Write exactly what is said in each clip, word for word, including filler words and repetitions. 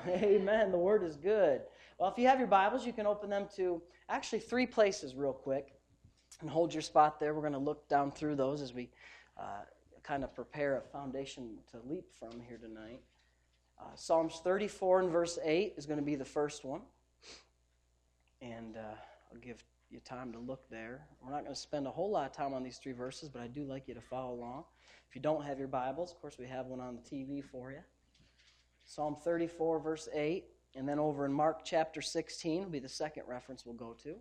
Amen. The Word is good. Well, if you have your Bibles, you can open them to actually three places real quick and hold your spot there. We're going to look down through those as we uh, kind of prepare a foundation to leap from here tonight. Uh, Psalms thirty-four and verse eight is going to be the first one. And uh, I'll give you time to look there. We're not going to spend a whole lot of time on these three verses, but I do like you to follow along. If you don't have your Bibles, of course, we have one on the T V for you. Psalm thirty-four, verse eight, and then over in Mark chapter sixteen will be the second reference we'll go to.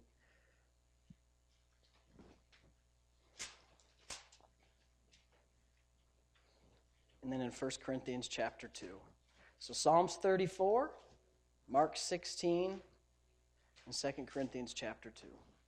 And then in First Corinthians chapter two. So Psalms thirty-four, Mark sixteen, and Second Corinthians chapter two.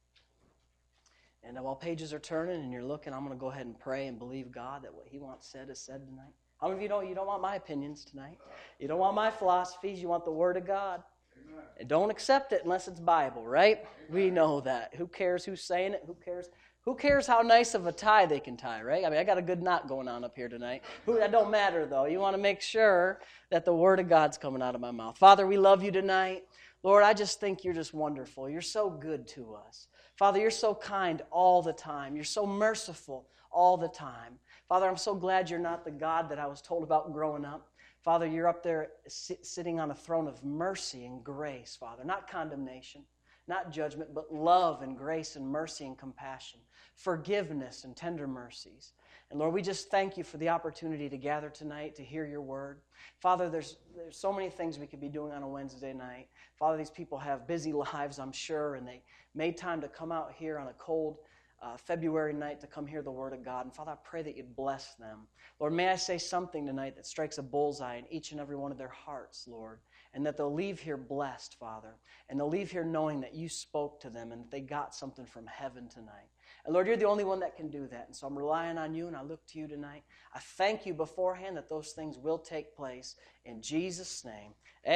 And while pages are turning and you're looking, I'm going to go ahead and pray and believe God that what He wants said is said tonight. How many of you know you don't want my opinions tonight? You don't want my philosophies. You want the Word of God. Amen. And don't accept it unless it's Bible, right? Amen. We know that. Who cares who's saying it? Who cares? Who cares how nice of a tie they can tie, right? I mean, I got a good knot going on up here tonight. Who, that don't matter, though. You want to make sure that the Word of God's coming out of my mouth. Father, we love you tonight. Lord, I just think you're just wonderful. You're so good to us. Father, you're so kind all the time. You're so merciful all the time. Father, I'm so glad you're not the God that I was told about growing up. Father, you're up there sit, sitting on a throne of mercy and grace, Father. Not condemnation, not judgment, but love and grace and mercy and compassion, forgiveness and tender mercies. And Lord, we just thank you for the opportunity to gather tonight to hear your word. Father, there's, there's so many things we could be doing on a Wednesday night. Father, these people have busy lives, I'm sure, and they made time to come out here on a cold Uh, February night to come hear the Word of God. And Father, I pray that you'd bless them. Lord, may I say something tonight that strikes a bullseye in each and every one of their hearts, Lord, and that they'll leave here blessed, Father, and they'll leave here knowing that you spoke to them and that they got something from heaven tonight. And Lord, you're the only one that can do that, and so I'm relying on you, and I look to you tonight. I thank you beforehand that those things will take place in Jesus' name.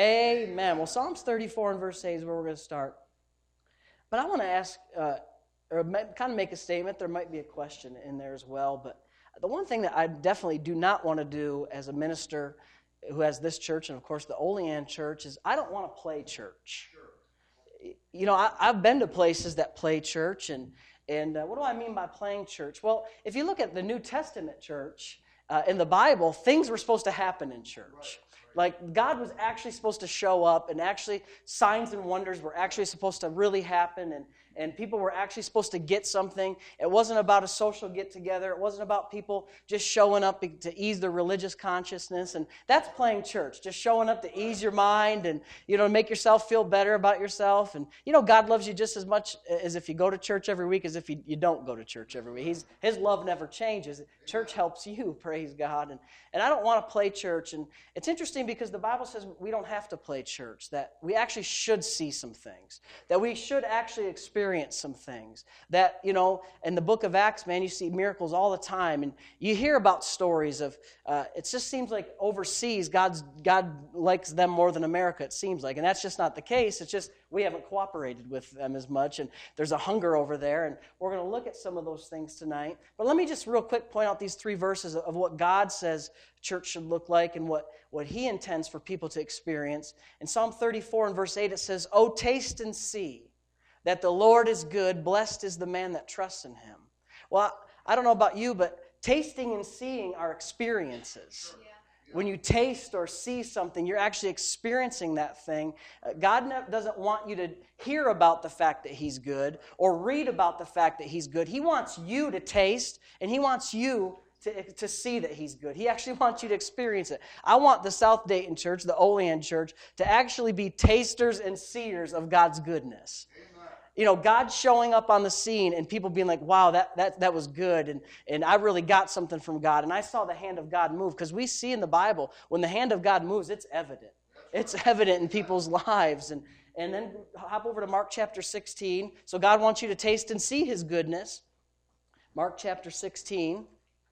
Amen. Well, Psalms thirty-four and verse eight is where we're going to start. But I want to ask... Uh, or kind of make a statement. There might be a question in there as well. But the one thing that I definitely do not want to do as a minister who has this church, and of course the Olean church, is I don't want to play church. Sure. You know, I, I've been to places that play church, and, and uh, what do I mean by playing church? Well, if you look at the New Testament church, uh, in the Bible, things were supposed to happen in church. Right. Like, God was actually supposed to show up, and actually signs and wonders were actually supposed to really happen, and, and people were actually supposed to get something. It wasn't about a social get-together. It wasn't about people just showing up to ease their religious consciousness, and that's playing church, just showing up to ease your mind and, you know, make yourself feel better about yourself. And, you know, God loves you just as much as if you go to church every week as if you, you don't go to church every week. He's, His love never changes. Church helps you, praise God. And, and I don't want to play church, and it's interesting because the Bible says we don't have to play church, that we actually should see some things, that we should actually experience some things. That, you know, in the book of Acts, man, you see miracles all the time, and you hear about stories of, uh, it just seems like overseas, God's God likes them more than America, it seems like, and that's just not the case. It's just we haven't cooperated with them as much, and there's a hunger over there, and we're going to look at some of those things tonight. But let me just real quick point out these three verses of what God says church should look like and what, what He intends for people to experience. In Psalm thirty-four and verse eight, it says, "Oh, taste and see that the Lord is good. Blessed is the man that trusts in Him." Well, I don't know about you, but tasting and seeing are experiences. Yeah. When you taste or see something, you're actually experiencing that thing. Uh, God doesn't want you to hear about the fact that He's good or read about the fact that He's good. He wants you to taste, and He wants you To, to see that He's good. He actually wants you to experience it. I want the South Dayton Church, the Olean Church, to actually be tasters and seers of God's goodness. Amen. You know, God showing up on the scene and people being like, wow, that that, that was good, and, and I really got something from God, and I saw the hand of God move. Because we see in the Bible, when the hand of God moves, it's evident. It's evident in people's lives. And, and then hop over to Mark chapter sixteen. So God wants you to taste and see His goodness. Mark chapter sixteen.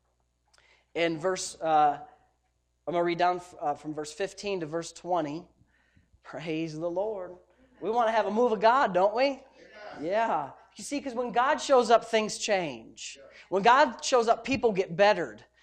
In verse, uh, I'm going to read down uh, from verse fifteen to verse twenty. Praise the Lord. We want to have a move of God, don't we? Yeah. You see, because when God shows up, things change. When God shows up, people get bettered.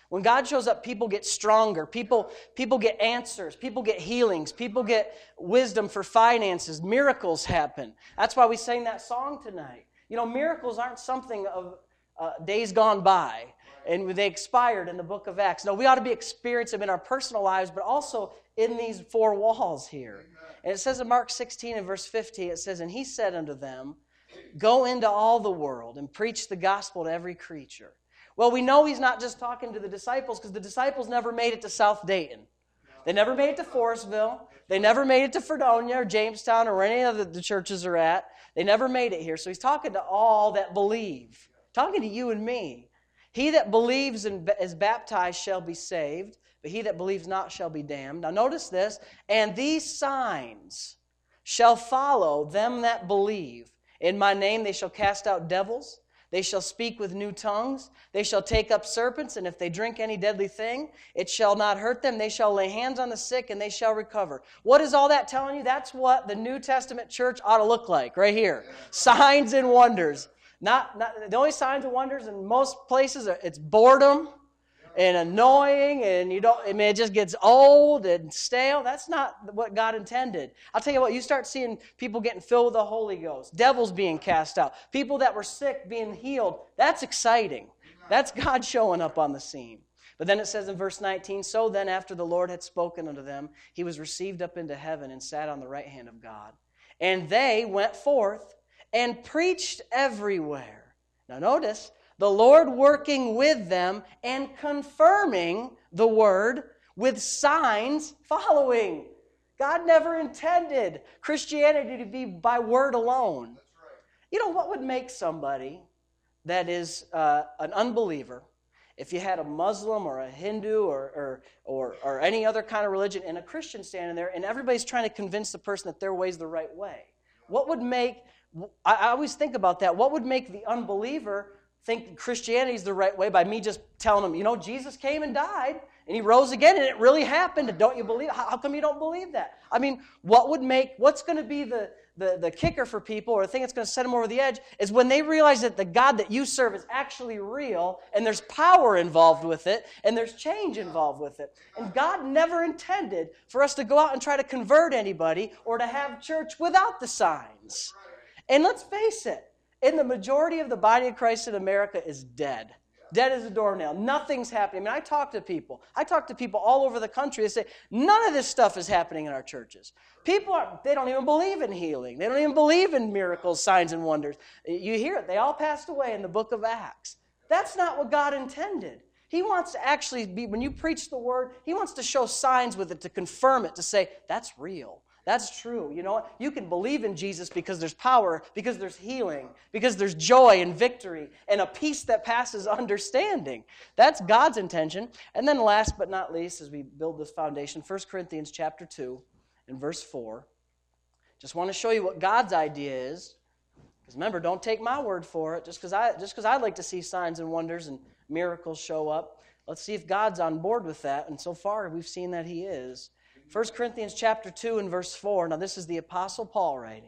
When God shows up, people get stronger. People, people get answers. People get healings. People get wisdom for finances. Miracles happen. That's why we sang that song tonight. You know, miracles aren't something of uh, days gone by and they expired in the book of Acts. No, we ought to be experiencing them in our personal lives, but also in these four walls here. And it says in Mark sixteen and verse fifteen, it says, "And he said unto them, Go into all the world and preach the gospel to every creature." Well, we know he's not just talking to the disciples because the disciples never made it to South Dayton. They never made it to Forestville. They never made it to Fredonia or Jamestown or where any of the churches are at. They never made it here. So he's talking to all that believe. Talking to you and me. "He that believes and is baptized shall be saved, but he that believes not shall be damned." Now notice this. "And these signs shall follow them that believe. In my name they shall cast out devils. They shall speak with new tongues. They shall take up serpents, and if they drink any deadly thing, it shall not hurt them. They shall lay hands on the sick, and they shall recover." What is all that telling you? That's what the New Testament church ought to look like, right here. Signs and wonders. Not, not the only signs and wonders in most places are it's boredom and annoying, and you don't. I mean, it just gets old and stale. That's not what God intended. I'll tell you what. You start seeing people getting filled with the Holy Ghost, devils being cast out, people that were sick being healed. That's exciting. That's God showing up on the scene. But then it says in verse nineteen, "So then, after the Lord had spoken unto them, he was received up into heaven and sat on the right hand of God. And they went forth and preached everywhere." Now notice, the Lord working with them and confirming the word with signs following. God never intended Christianity to be by word alone. That's right. You know, what would make somebody that is uh, an unbeliever, if you had a Muslim or a Hindu or, or, or, or any other kind of religion and a Christian standing there and everybody's trying to convince the person that their way is the right way? What would make, I, I always think about that, what would make the unbeliever think Christianity is the right way by me just telling them, you know, Jesus came and died and he rose again and it really happened, and don't you believe it? How come you don't believe that? I mean, what would make, what's going to be the, the, the kicker for people, or the thing that's going to set them over the edge, is when they realize that the God that you serve is actually real and there's power involved with it and there's change involved with it. And God never intended for us to go out and try to convert anybody or to have church without the signs. And let's face it, in the majority of the body of Christ in America is dead. Dead as a doornail. Nothing's happening. I mean, I talk to people. I talk to people all over the country that say, none of this stuff is happening in our churches. People, are, they don't even believe in healing. They don't even believe in miracles, signs, and wonders. You hear it. They all passed away in the book of Acts. That's not what God intended. He wants to actually be, when you preach the word, He wants to show signs with it to confirm it, to say, that's real. That's true. You know what? You can believe in Jesus because there's power, because there's healing, because there's joy and victory, and a peace that passes understanding. That's God's intention. And then last but not least, as we build this foundation, First Corinthians chapter two and verse four. Just want to show you what God's idea is. Because remember, don't take my word for it. Just because I, just because I'd like to see signs and wonders and miracles show up. Let's see if God's on board with that. And so far, we've seen that He is. First Corinthians chapter two and verse four. Now this is the Apostle Paul writing.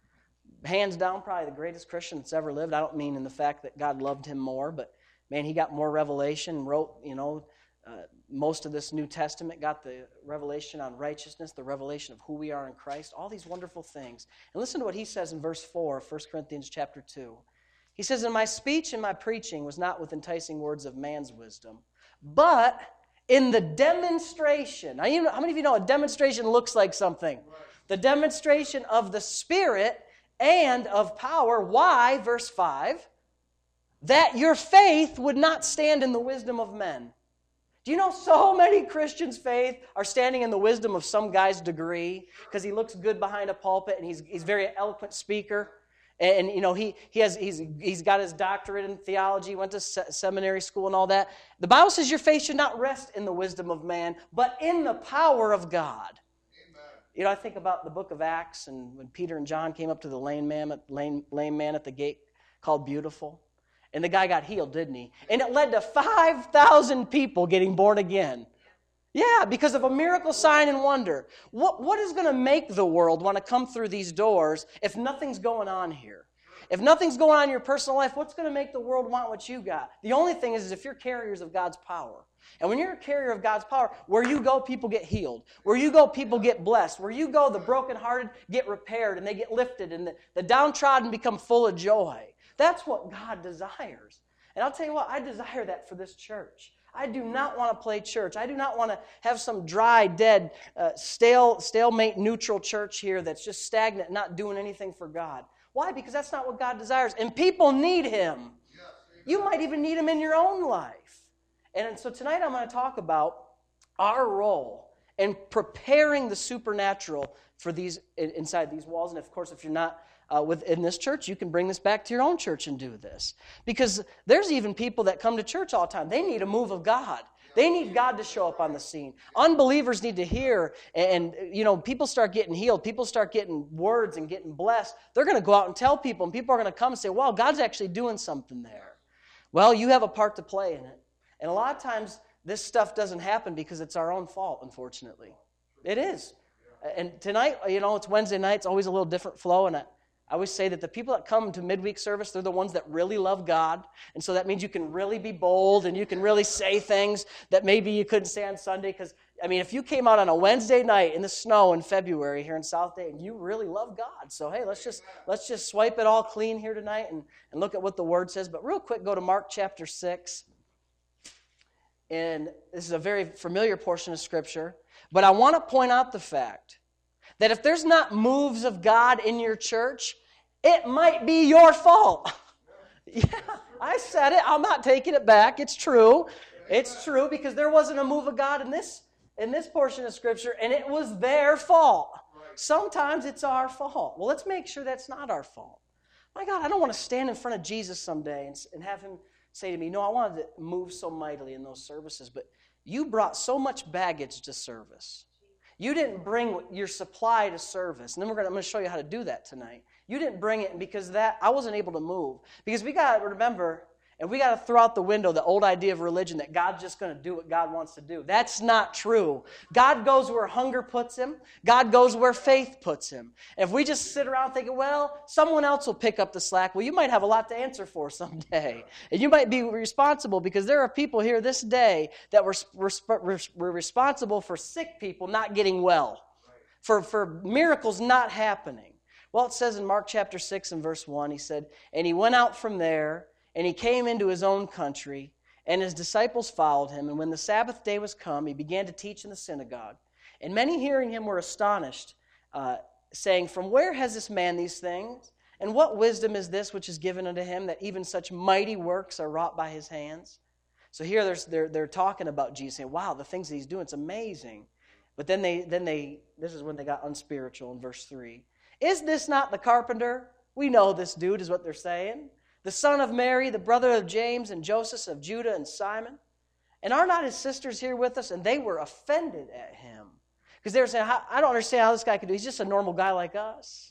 Hands down, probably the greatest Christian that's ever lived. I don't mean in the fact that God loved him more, but man, he got more revelation, wrote, you know, uh, most of this New Testament, got the revelation on righteousness, the revelation of who we are in Christ, all these wonderful things. And listen to what he says in verse four of First Corinthians chapter two. He says, "And my speech and my preaching was not with enticing words of man's wisdom, but in the demonstration." Now, you know, how many of you know a demonstration looks like something? Right. The demonstration of the Spirit and of power. Why? Verse five. "That your faith would not stand in the wisdom of men." Do you know so many Christians' faith are standing in the wisdom of some guy's degree because he looks good behind a pulpit and he's he's a very eloquent speaker. And, you know, he he has he's he's got his doctorate in theology, went to se- seminary school and all that. The Bible says your faith should not rest in the wisdom of man, but in the power of God. Amen. You know, I think about the book of Acts and when Peter and John came up to the lame man, lame, lame man at the gate called Beautiful. And the guy got healed, didn't he? And it led to five thousand people getting born again. Yeah, because of a miracle, sign, and wonder. What, what is going to make the world want to come through these doors if nothing's going on here? If nothing's going on in your personal life, what's going to make the world want what you got? The only thing is, is if you're carriers of God's power. And when you're a carrier of God's power, where you go, people get healed. Where you go, people get blessed. Where you go, the brokenhearted get repaired and they get lifted, and the, the downtrodden become full of joy. That's what God desires. And I'll tell you what, I desire that for this church. I do not want to play church. I do not want to have some dry, dead, uh, stale, stalemate, neutral church here that's just stagnant, not doing anything for God. Why? Because that's not what God desires. And people need Him. You might even need Him in your own life. And so tonight I'm going to talk about our role in preparing the supernatural for these inside these walls. And of course, if you're not uh, within this church, you can bring this back to your own church and do this. Because there's even people that come to church all the time. They need a move of God. They need God to show up on the scene. Unbelievers need to hear, and, you know, people start getting healed. People start getting words and getting blessed. They're going to go out and tell people, and people are going to come and say, wow, God's actually doing something there. Well, you have a part to play in it. And a lot of times, this stuff doesn't happen because it's our own fault, unfortunately. It is. And tonight, you know, it's Wednesday night. It's always a little different flow, and I, I always say that the people that come to midweek service, they're the ones that really love God. And so that means you can really be bold and you can really say things that maybe you couldn't say on Sunday. Because, I mean, if you came out on a Wednesday night in the snow in February here in South Dayton, you really love God. So, hey, let's just let's just swipe it all clean here tonight and, and look at what the Word says. But real quick, go to Mark chapter six. And this is a very familiar portion of Scripture. But I want to point out the fact that if there's not moves of God in your church, it might be your fault. Yeah, I said it. I'm not taking it back. It's true. It's true because there wasn't a move of God in this, in this portion of Scripture, and it was their fault. Sometimes it's our fault. Well, let's make sure that's not our fault. My God, I don't want to stand in front of Jesus someday and, and have Him say to me, no, I wanted to move so mightily in those services, but you brought so much baggage to service. You didn't bring your supply to service. And then we're gonna, I'm going to show you how to do that tonight. You didn't bring it, and because of that, I wasn't able to move. Because we got to remember, and we got to throw out the window the old idea of religion that God's just going to do what God wants to do. That's not true. God goes where hunger puts Him. God goes where faith puts Him. And if we just sit around thinking, well, someone else will pick up the slack, well, you might have a lot to answer for someday. And you might be responsible because there are people here this day that were, were, were responsible for sick people not getting well, for, for miracles not happening. Well, it says in Mark chapter six and verse one, he said, and he went out from there, and he came into his own country, and his disciples followed him. And when the Sabbath day was come, he began to teach in the synagogue. And many hearing him were astonished, uh, saying, from where has this man these things? And what wisdom is this which is given unto him, that even such mighty works are wrought by his hands? So here they're, they're talking about Jesus, saying, wow, the things that he's doing, it's amazing. But then they, then they, this is when they got unspiritual in verse three. Is this not the carpenter? We know this dude is what they're saying. The son of Mary, the brother of James and Joseph, of Judah and Simon. And are not his sisters here with us? And they were offended at him. Because they were saying, I don't understand how this guy could do. He's just a normal guy like us.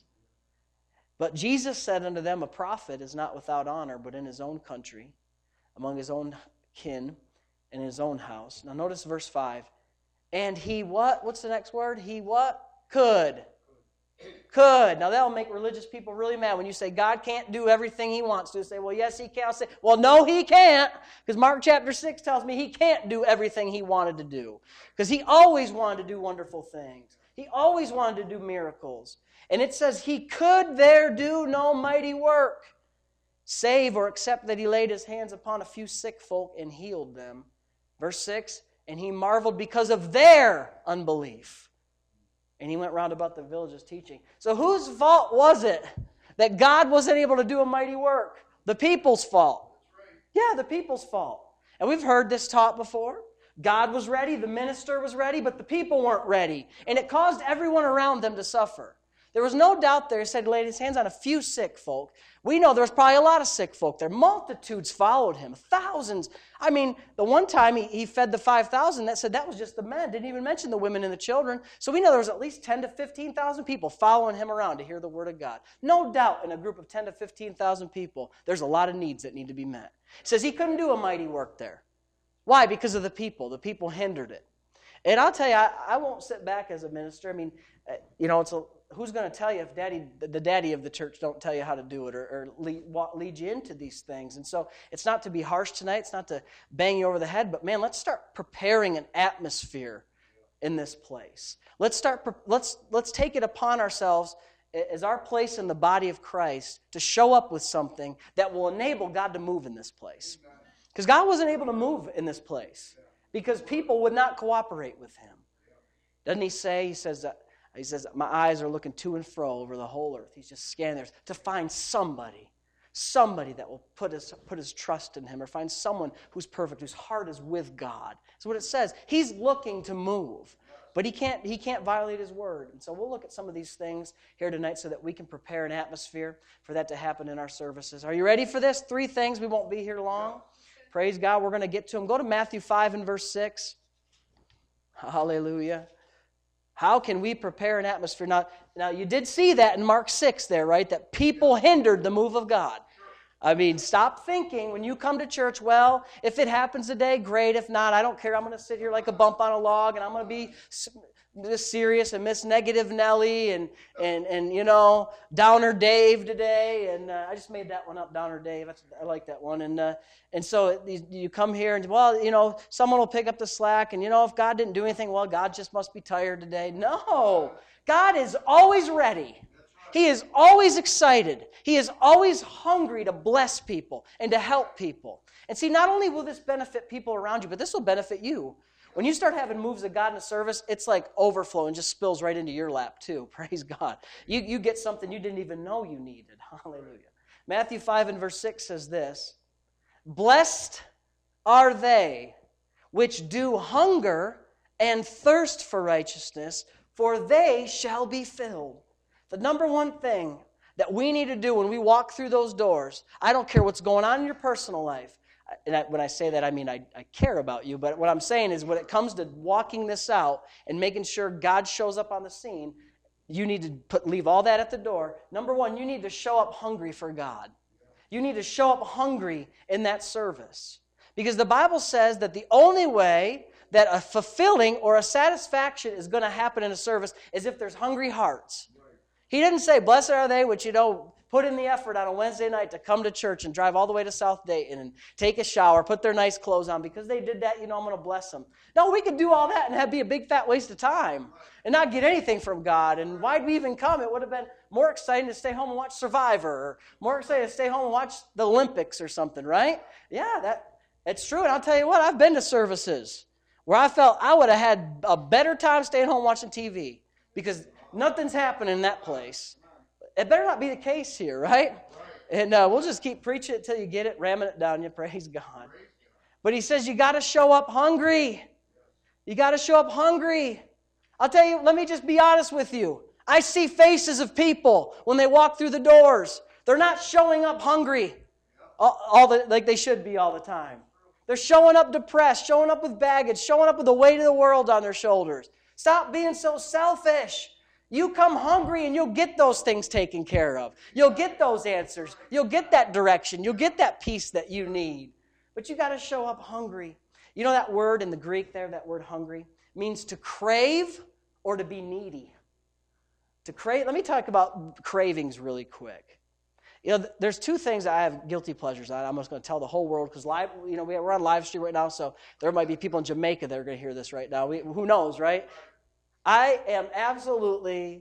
But Jesus said unto them, a prophet is not without honor, but in his own country, among his own kin, and in his own house. Now notice verse five. And he what? What's the next word? He what? Could. Could. Now that'll make religious people really mad when you say God can't do everything He wants to. Say, well, yes, He can. I'll say, well, no, He can't. Because Mark chapter six tells me He can't do everything He wanted to do. Because He always wanted to do wonderful things. He always wanted to do miracles. And it says He could there do no mighty work, save or except that He laid His hands upon a few sick folk and healed them. Verse six, and He marveled because of their unbelief. And He went round about the villages teaching. So whose fault was it that God wasn't able to do a mighty work? The people's fault. Yeah, the people's fault. And we've heard this taught before. God was ready, the minister was ready, but the people weren't ready. And it caused everyone around them to suffer. There was no doubt there. He said he laid His hands on a few sick folk. We know there was probably a lot of sick folk there. Multitudes followed Him. Thousands. I mean, the one time he, he fed the five thousand, that said that was just the men. Didn't even mention the women and the children. So we know there was at least ten to fifteen thousand people following Him around to hear the Word of God. No doubt in a group of ten to fifteen thousand people, there's a lot of needs that need to be met. It says He couldn't do a mighty work there. Why? Because of the people. The people hindered it. And I'll tell you, I, I won't sit back as a minister. I mean, you know, it's a who's going to tell you if daddy, the daddy of the church don't tell you how to do it or, or lead, lead you into these things? And so it's not to be harsh tonight. It's not to bang you over the head. But, man, let's start preparing an atmosphere in this place. Let's start. Let's let's take it upon ourselves as our place in the body of Christ to show up with something that will enable God to move in this place. Because God wasn't able to move in this place because people would not cooperate with Him. Doesn't He say? He says, he says, my eyes are looking to and fro over the whole earth. He's just scanning there to find somebody, somebody that will put his, put his trust in Him, or find someone who's perfect, whose heart is with God. That's what it says. He's looking to move, but he can't, he can't violate His word. And so we'll look at some of these things here tonight so that we can prepare an atmosphere for that to happen in our services. Are you ready for this? Three things. We won't be here long. Praise God. We're going to get to them. Go to Matthew five and verse six. Hallelujah. How can we prepare an atmosphere? Now, now, you did see that in Mark six there, right? That people hindered the move of God. I mean, stop thinking when you come to church, well, if it happens today, great. If not, I don't care. I'm going to sit here like a bump on a log, and I'm going to be this serious and miss negative Nelly and, and, and you know, Downer Dave today. And uh, I just made that one up, Downer Dave. That's, I like that one. And uh, and so you come here and, well, you know, someone will pick up the slack. And, you know, if God didn't do anything, well, God just must be tired today. No. God is always ready. He is always excited. He is always hungry to bless people and to help people. And see, not only will this benefit people around you, but this will benefit you. When you start having moves of God in a service, it's like overflow and just spills right into your lap too. Praise God. You, you get something you didn't even know you needed. Hallelujah. Matthew five and verse six says this, blessed are they which do hunger and thirst for righteousness, for they shall be filled. The number one thing that we need to do when we walk through those doors, I don't care what's going on in your personal life. And I, when I say that, I mean I, I care about you. But what I'm saying is when it comes to walking this out and making sure God shows up on the scene, you need to put, leave all that at the door. Number one, you need to show up hungry for God. You need to show up hungry in that service. Because the Bible says that the only way that a fulfilling or a satisfaction is going to happen in a service is if there's hungry hearts. He didn't say, blessed are they which, you know, put in the effort on a Wednesday night to come to church and drive all the way to South Dayton and take a shower, put their nice clothes on. Because they did that, you know, I'm going to bless them. No, we could do all that and that'd be a big fat waste of time and not get anything from God. And why'd we even come? It would have been more exciting to stay home and watch Survivor, or more exciting to stay home and watch the Olympics or something, right? Yeah, that it's true. And I'll tell you what, I've been to services where I felt I would have had a better time staying home watching T V because nothing's happening in that place. It better not be the case here, right? And uh, we'll just keep preaching it until you get it, ramming it down you. Praise God. But he says you got to show up hungry. You got to show up hungry. I'll tell you, let me just be honest with you. I see faces of people when they walk through the doors. They're not showing up hungry all, all the, like they should be all the time. They're showing up depressed, showing up with baggage, showing up with the weight of the world on their shoulders. Stop being so selfish. You come hungry and you'll get those things taken care of. You'll get those answers. You'll get that direction. You'll get that peace that you need. But you got to show up hungry. You know that word in the Greek there, that word hungry, means to crave or to be needy. To crave. Let me talk about cravings really quick. You know, there's two things I have guilty pleasures on. I'm just going to tell the whole world because live, you know, we're on live stream right now, so there might be people in Jamaica that are going to hear this right now. We, who knows, right? I am absolutely,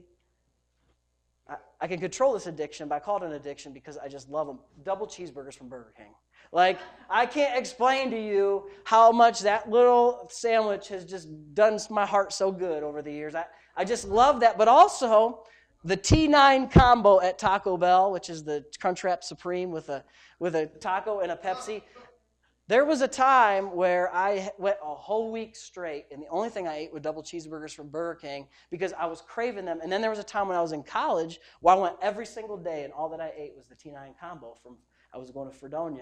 I, I can control this addiction, but I call it an addiction because I just love them. Double cheeseburgers from Burger King. Like, I can't explain to you how much that little sandwich has just done my heart so good over the years. I, I just love that. But also, the T nine combo at Taco Bell, which is the Crunchwrap Supreme with a with a taco and a Pepsi. There was a time where I went a whole week straight, and the only thing I ate was double cheeseburgers from Burger King because I was craving them. And then there was a time when I was in college where I went every single day, and all that I ate was the T nine combo from, I was going to Fredonia,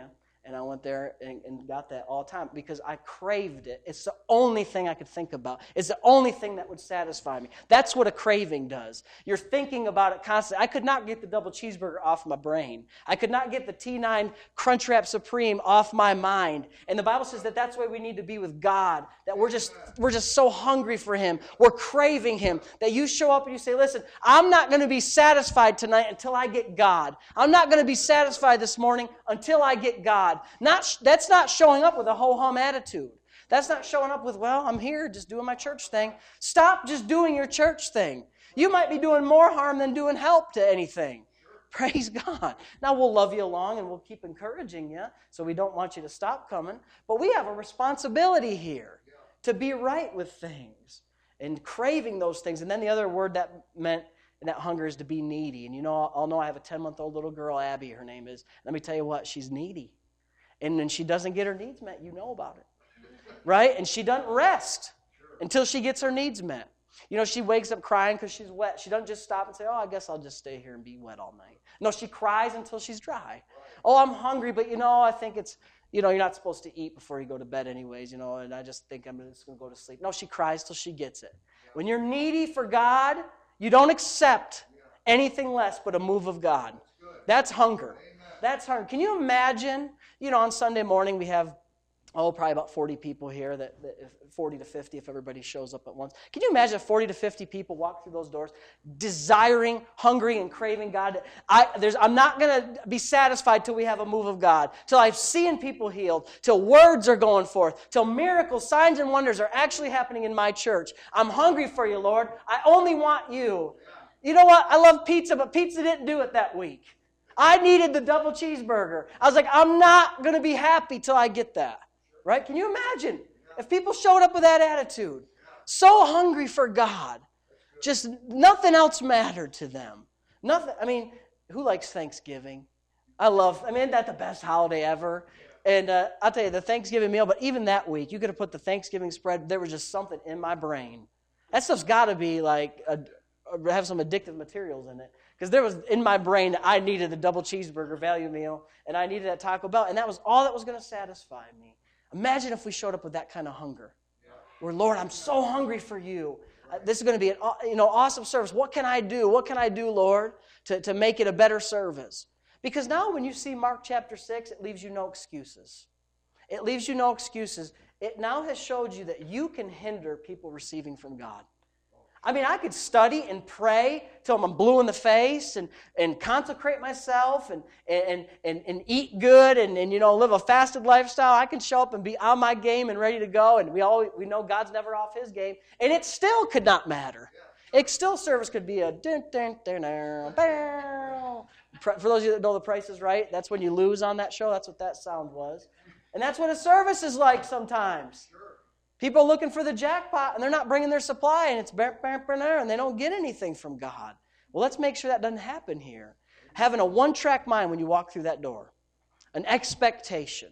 And I went there and, and got that all the time because I craved it. It's the only thing I could think about. It's the only thing that would satisfy me. That's what a craving does. You're thinking about it constantly. I could not get the double cheeseburger off my brain. I could not get the T nine Crunchwrap Supreme off my mind. And the Bible says that that's why we need to be with God, that we're just, we're just so hungry for Him. We're craving Him, that you show up and you say, listen, I'm not going to be satisfied tonight until I get God. I'm not going to be satisfied this morning until I get God. Not, that's not showing up with a ho-hum attitude. That's not showing up with, well, I'm here just doing my church thing. Stop just doing your church thing. You might be doing more harm than doing help to anything. Praise God. Now, we'll love you along and we'll keep encouraging you, so we don't want you to stop coming. But we have a responsibility here to be right with things and craving those things. And then the other word that meant and that hunger is to be needy. And you know, I'll know I have a ten-month-old little girl, Abby, her name is. Let me tell you what, she's needy. And when she doesn't get her needs met, you know about it. Right? And she doesn't rest until she gets her needs met. You know, she wakes up crying because she's wet. She doesn't just stop and say, oh, I guess I'll just stay here and be wet all night. No, she cries until she's dry. Oh, I'm hungry, but you know, I think it's, you know, you're not supposed to eat before you go to bed anyways, you know, and I just think I'm just going to go to sleep. No, she cries till she gets it. When you're needy for God, you don't accept anything less but a move of God. That's hunger. That's hunger. Can you imagine, you know, on Sunday morning we have, oh, probably about forty people here, that, that forty to fifty if everybody shows up at once. Can you imagine if forty to fifty people walk through those doors desiring, hungry, and craving God? I, there's, I'm not going to be satisfied till we have a move of God, till I've seen people healed, till words are going forth, till miracles, signs, and wonders are actually happening in my church. I'm hungry for you, Lord. I only want you. You know what? I love pizza, but pizza didn't do it that week. I needed the double cheeseburger. I was like, I'm not going to be happy till I get that. Right? Can you imagine if people showed up with that attitude? So hungry for God. Just nothing else mattered to them. Nothing. I mean, who likes Thanksgiving? I love, I mean, isn't that the best holiday ever? And uh, I'll tell you, the Thanksgiving meal, but even that week, you could have put the Thanksgiving spread, there was just something in my brain. That stuff's got to be like, a, have some addictive materials in it. Because there was in my brain that I needed the double cheeseburger value meal, and I needed that Taco Bell, and that was all that was going to satisfy me. Imagine if we showed up with that kind of hunger. Where, Lord, I'm so hungry for you. Uh, this is going to be an you know, awesome service. What can I do? What can I do, Lord, to, to make it a better service? Because now when you see Mark chapter six, it leaves you no excuses. It leaves you no excuses. It now has showed you that you can hinder people receiving from God. I mean, I could study and pray till I'm blue in the face and, and consecrate myself and, and, and, and eat good and, and, you know, live a fasted lifestyle. I can show up and be on my game and ready to go. And we all we know God's never off His game. And it still could not matter. It still service could be a dun, dun, dun, dun, dun. For those of you that know The Price is Right, that's when you lose on that show. That's what that sound was. And that's what a service is like sometimes. People are looking for the jackpot, and they're not bringing their supply, and it's bam, bam, bam, and they don't get anything from God. Well, let's make sure that doesn't happen here. Having a one-track mind when you walk through that door. An expectation.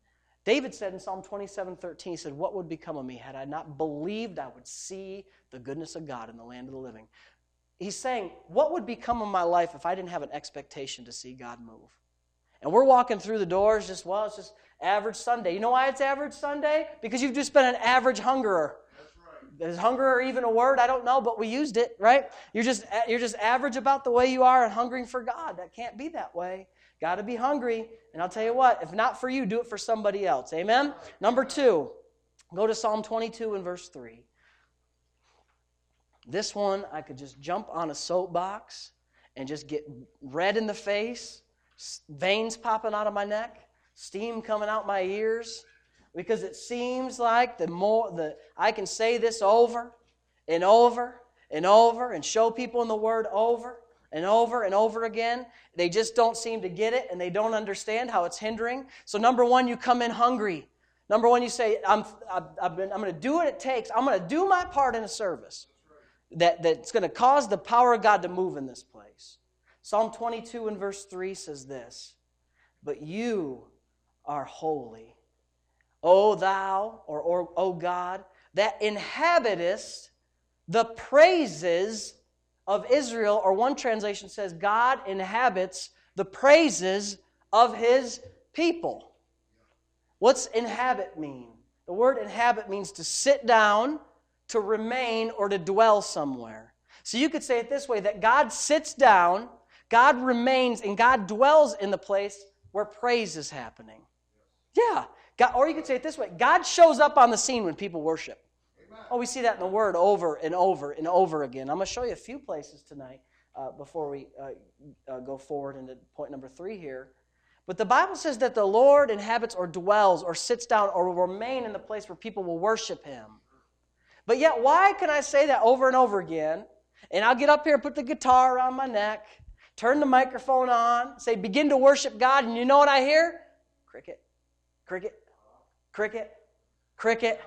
David said in Psalm twenty-seven thirteen, he said, what would become of me had I not believed I would see the goodness of God in the land of the living? He's saying, what would become of my life if I didn't have an expectation to see God move? And we're walking through the doors just, well, it's just average Sunday. You know why it's average Sunday? Because you've just been an average hungerer. That's right. Is hungerer even a word? I don't know, but we used it, right? You're just you're just average about the way you are and hungering for God. That can't be that way. Got to be hungry. And I'll tell you what, if not for you, do it for somebody else. Amen? Number two, go to Psalm twenty-two and verse three. This one, I could just jump on a soapbox and just get red in the face, veins popping out of my neck, steam coming out my ears, because it seems like the more the I can say this over and over and over and show people in the Word over and over and over again. They just don't seem to get it, and they don't understand how it's hindering. So number one, you come in hungry. Number one, you say, I'm I've, I've been, I'm going to do what it takes. I'm going to do my part in a service that, that's going to cause the power of God to move in this place. Psalm twenty-two and verse three says this, but you are holy, O thou, or, or O God, that inhabitest the praises of Israel, or one translation says, God inhabits the praises of His people. What's inhabit mean? The word inhabit means to sit down, to remain, or to dwell somewhere. So you could say it this way, that God sits down, God remains, and God dwells in the place where praise is happening. Yeah. God, or you could say it this way, God shows up on the scene when people worship. Amen. Oh, we see that in the Word over and over and over again. I'm going to show you a few places tonight uh, before we uh, uh, go forward into point number three here. But the Bible says that the Lord inhabits or dwells or sits down or will remain in the place where people will worship Him. But yet, why can I say that over and over again? And I'll get up here and put the guitar around my neck, turn the microphone on, say, begin to worship God, and you know what I hear? Cricket, cricket, cricket, cricket.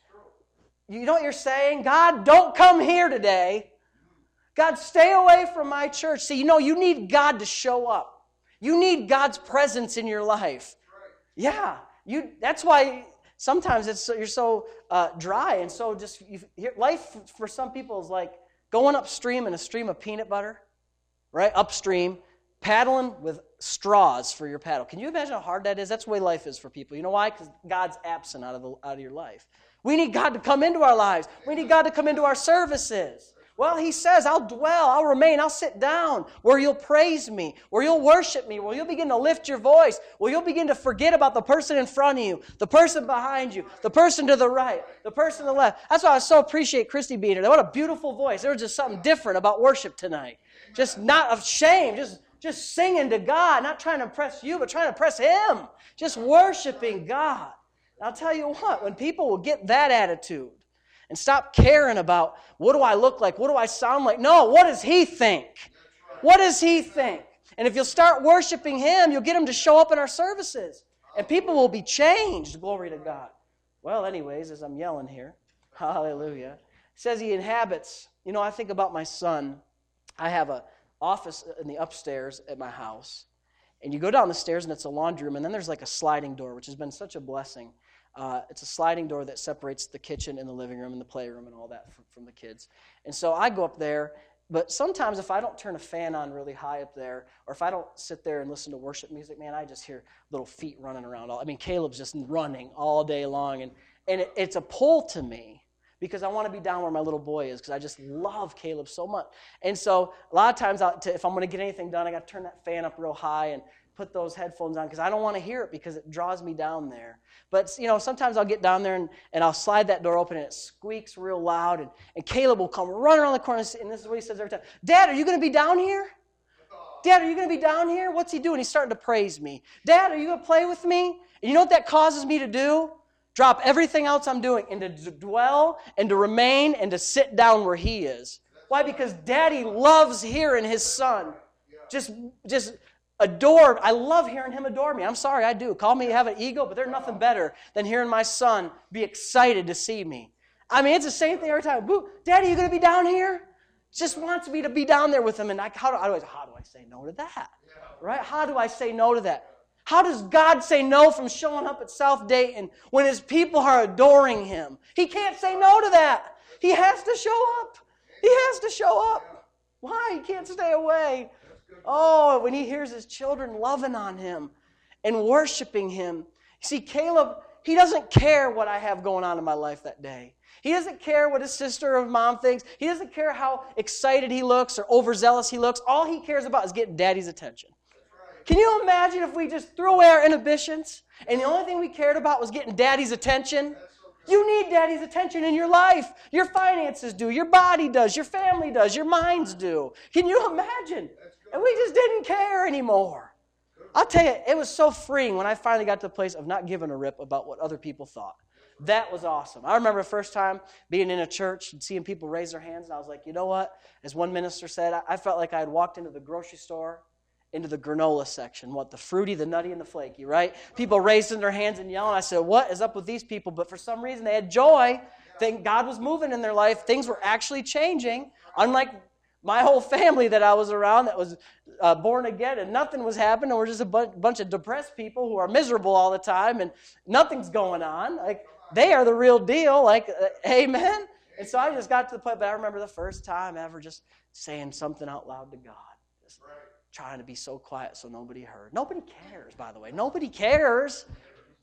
You know what you're saying? God, don't come here today. God, stay away from my church. See, you know, you need God to show up. You need God's presence in your life. Yeah, you. That's why sometimes it's you're so uh, dry and so just, you, life for some people is like going upstream in a stream of peanut butter. Right, upstream, paddling with straws for your paddle. Can you imagine how hard that is? That's the way life is for people. You know why? Because God's absent out of, the, out of your life. We need God to come into our lives. We need God to come into our services. Well, He says, I'll dwell, I'll remain, I'll sit down where you'll praise me, where you'll worship me, where you'll begin to lift your voice, where you'll begin to forget about the person in front of you, the person behind you, the person to the right, the person to the left. That's why I so appreciate Christy being here. What a beautiful voice. There was just something different about worship tonight. Just not ashamed, just, just singing to God, not trying to impress you, but trying to impress Him. Just worshiping God. And I'll tell you what, when people will get that attitude and stop caring about what do I look like, what do I sound like? No, what does He think? What does He think? And if you'll start worshiping Him, you'll get Him to show up in our services. And people will be changed, glory to God. Well, anyways, as I'm yelling here, hallelujah. It says He inhabits. You know, I think about my son. I have an office in the upstairs at my house. And you go down the stairs and it's a laundry room. And then there's like a sliding door, which has been such a blessing. Uh, it's a sliding door that separates the kitchen and the living room and the playroom and all that from, from the kids. And so I go up there. But sometimes if I don't turn a fan on really high up there, or if I don't sit there and listen to worship music, man, I just hear little feet running around. All, I mean, Caleb's just running all day long. And, and it, it's a pull to me. Because I want to be down where my little boy is, because I just love Caleb so much. And so a lot of times, I'll, to, if I'm going to get anything done, I got to turn that fan up real high and put those headphones on, because I don't want to hear it, because it draws me down there. But, you know, sometimes I'll get down there and, and I'll slide that door open and it squeaks real loud. And, and Caleb will come run around the corner, and this is what he says every time. Dad, are you going to be down here? Dad, are you going to be down here? What's he doing? He's starting to praise me. Dad, are you going to play with me? And you know what that causes me to do? Drop everything else I'm doing and to dwell and to remain and to sit down where He is. Why? Because Daddy loves hearing His Son. Just, just adore. I love hearing Him adore me. I'm sorry, I do. Call me have an ego, but there's nothing better than hearing my son be excited to see me. I mean, it's the same thing every time. Boo, Daddy, you going to be down here? Just wants me to be down there with Him. And I, how, do, how, do I, how do I say no to that? Right? How do I say no to that? How does God say no from showing up at South Dayton when His people are adoring Him? He can't say no to that. He has to show up. He has to show up. Why? He can't stay away. Oh, when He hears His children loving on Him and worshiping Him. See, Caleb, he doesn't care what I have going on in my life that day. He doesn't care what his sister or mom thinks. He doesn't care how excited he looks or overzealous he looks. All he cares about is getting Daddy's attention. Can you imagine if we just threw away our inhibitions and the only thing we cared about was getting Daddy's attention? You need Daddy's attention in your life. Your finances do. Your body does. Your family does. Your minds do. Can you imagine? And we just didn't care anymore. I'll tell you, it was so freeing when I finally got to the place of not giving a rip about what other people thought. That was awesome. I remember the first time being in a church and seeing people raise their hands, and I was like, you know what? As one minister said, I felt like I had walked into the grocery store into the granola section. What, the fruity, the nutty, and the flaky, right? People raising their hands and yelling. I said, what is up with these people? But for some reason, they had joy. Think God was moving in their life. Things were actually changing. Unlike my whole family that I was around that was uh, born again and nothing was happening. We're just a bu- bunch of depressed people who are miserable all the time and nothing's going on. Like, they are the real deal. Like, uh, amen? And so I just got to the point, but I remember the first time ever just saying something out loud to God. Just, trying to be so quiet so nobody heard. Nobody cares, by the way. Nobody cares.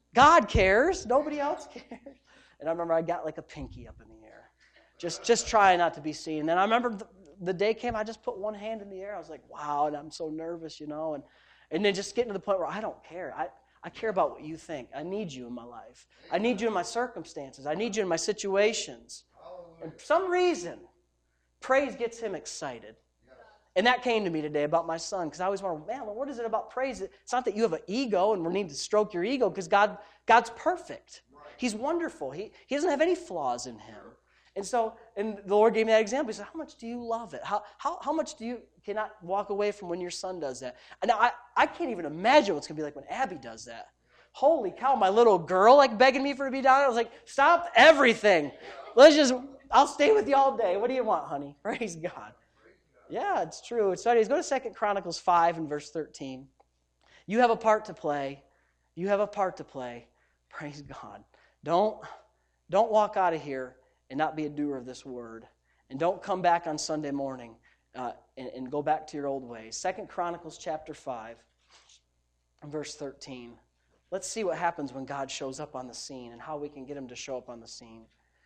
God cares. Nobody else cares. And I remember I got like a pinky up in the air. Just, just trying not to be seen. And then I remember the, the day came, I just put one hand in the air. I was like, wow, and I'm so nervous, you know. And, and then just getting to the point where I don't care. I, I care about what you think. I need you in my life. I need you in my circumstances. I need you in my situations. And for some reason, praise gets him excited. And that came to me today about my son, because I always wonder, man, well, what is it about praise? It's not that you have an ego and we need to stroke your ego, because God, God's perfect. He's wonderful. He, he doesn't have any flaws in him. And so, and the Lord gave me that example. He said, how much do you love it? How, how, how much do you cannot walk away from when your son does that? And now, I, I can't even imagine what it's going to be like when Abby does that. Holy cow, my little girl like begging me for to be down. I was like, stop everything. Let's just, I'll stay with you all day. What do you want, honey? Praise God. Yeah, it's true. So anyways, go to Second Chronicles five and verse thirteen. You have a part to play. You have a part to play. Praise God. Don't, don't walk out of here and not be a doer of this word. And don't come back on Sunday morning uh, and, and go back to your old ways. Second Chronicles chapter five and verse thirteen. Let's see what happens when God shows up on the scene and how we can get him to show up on the scene.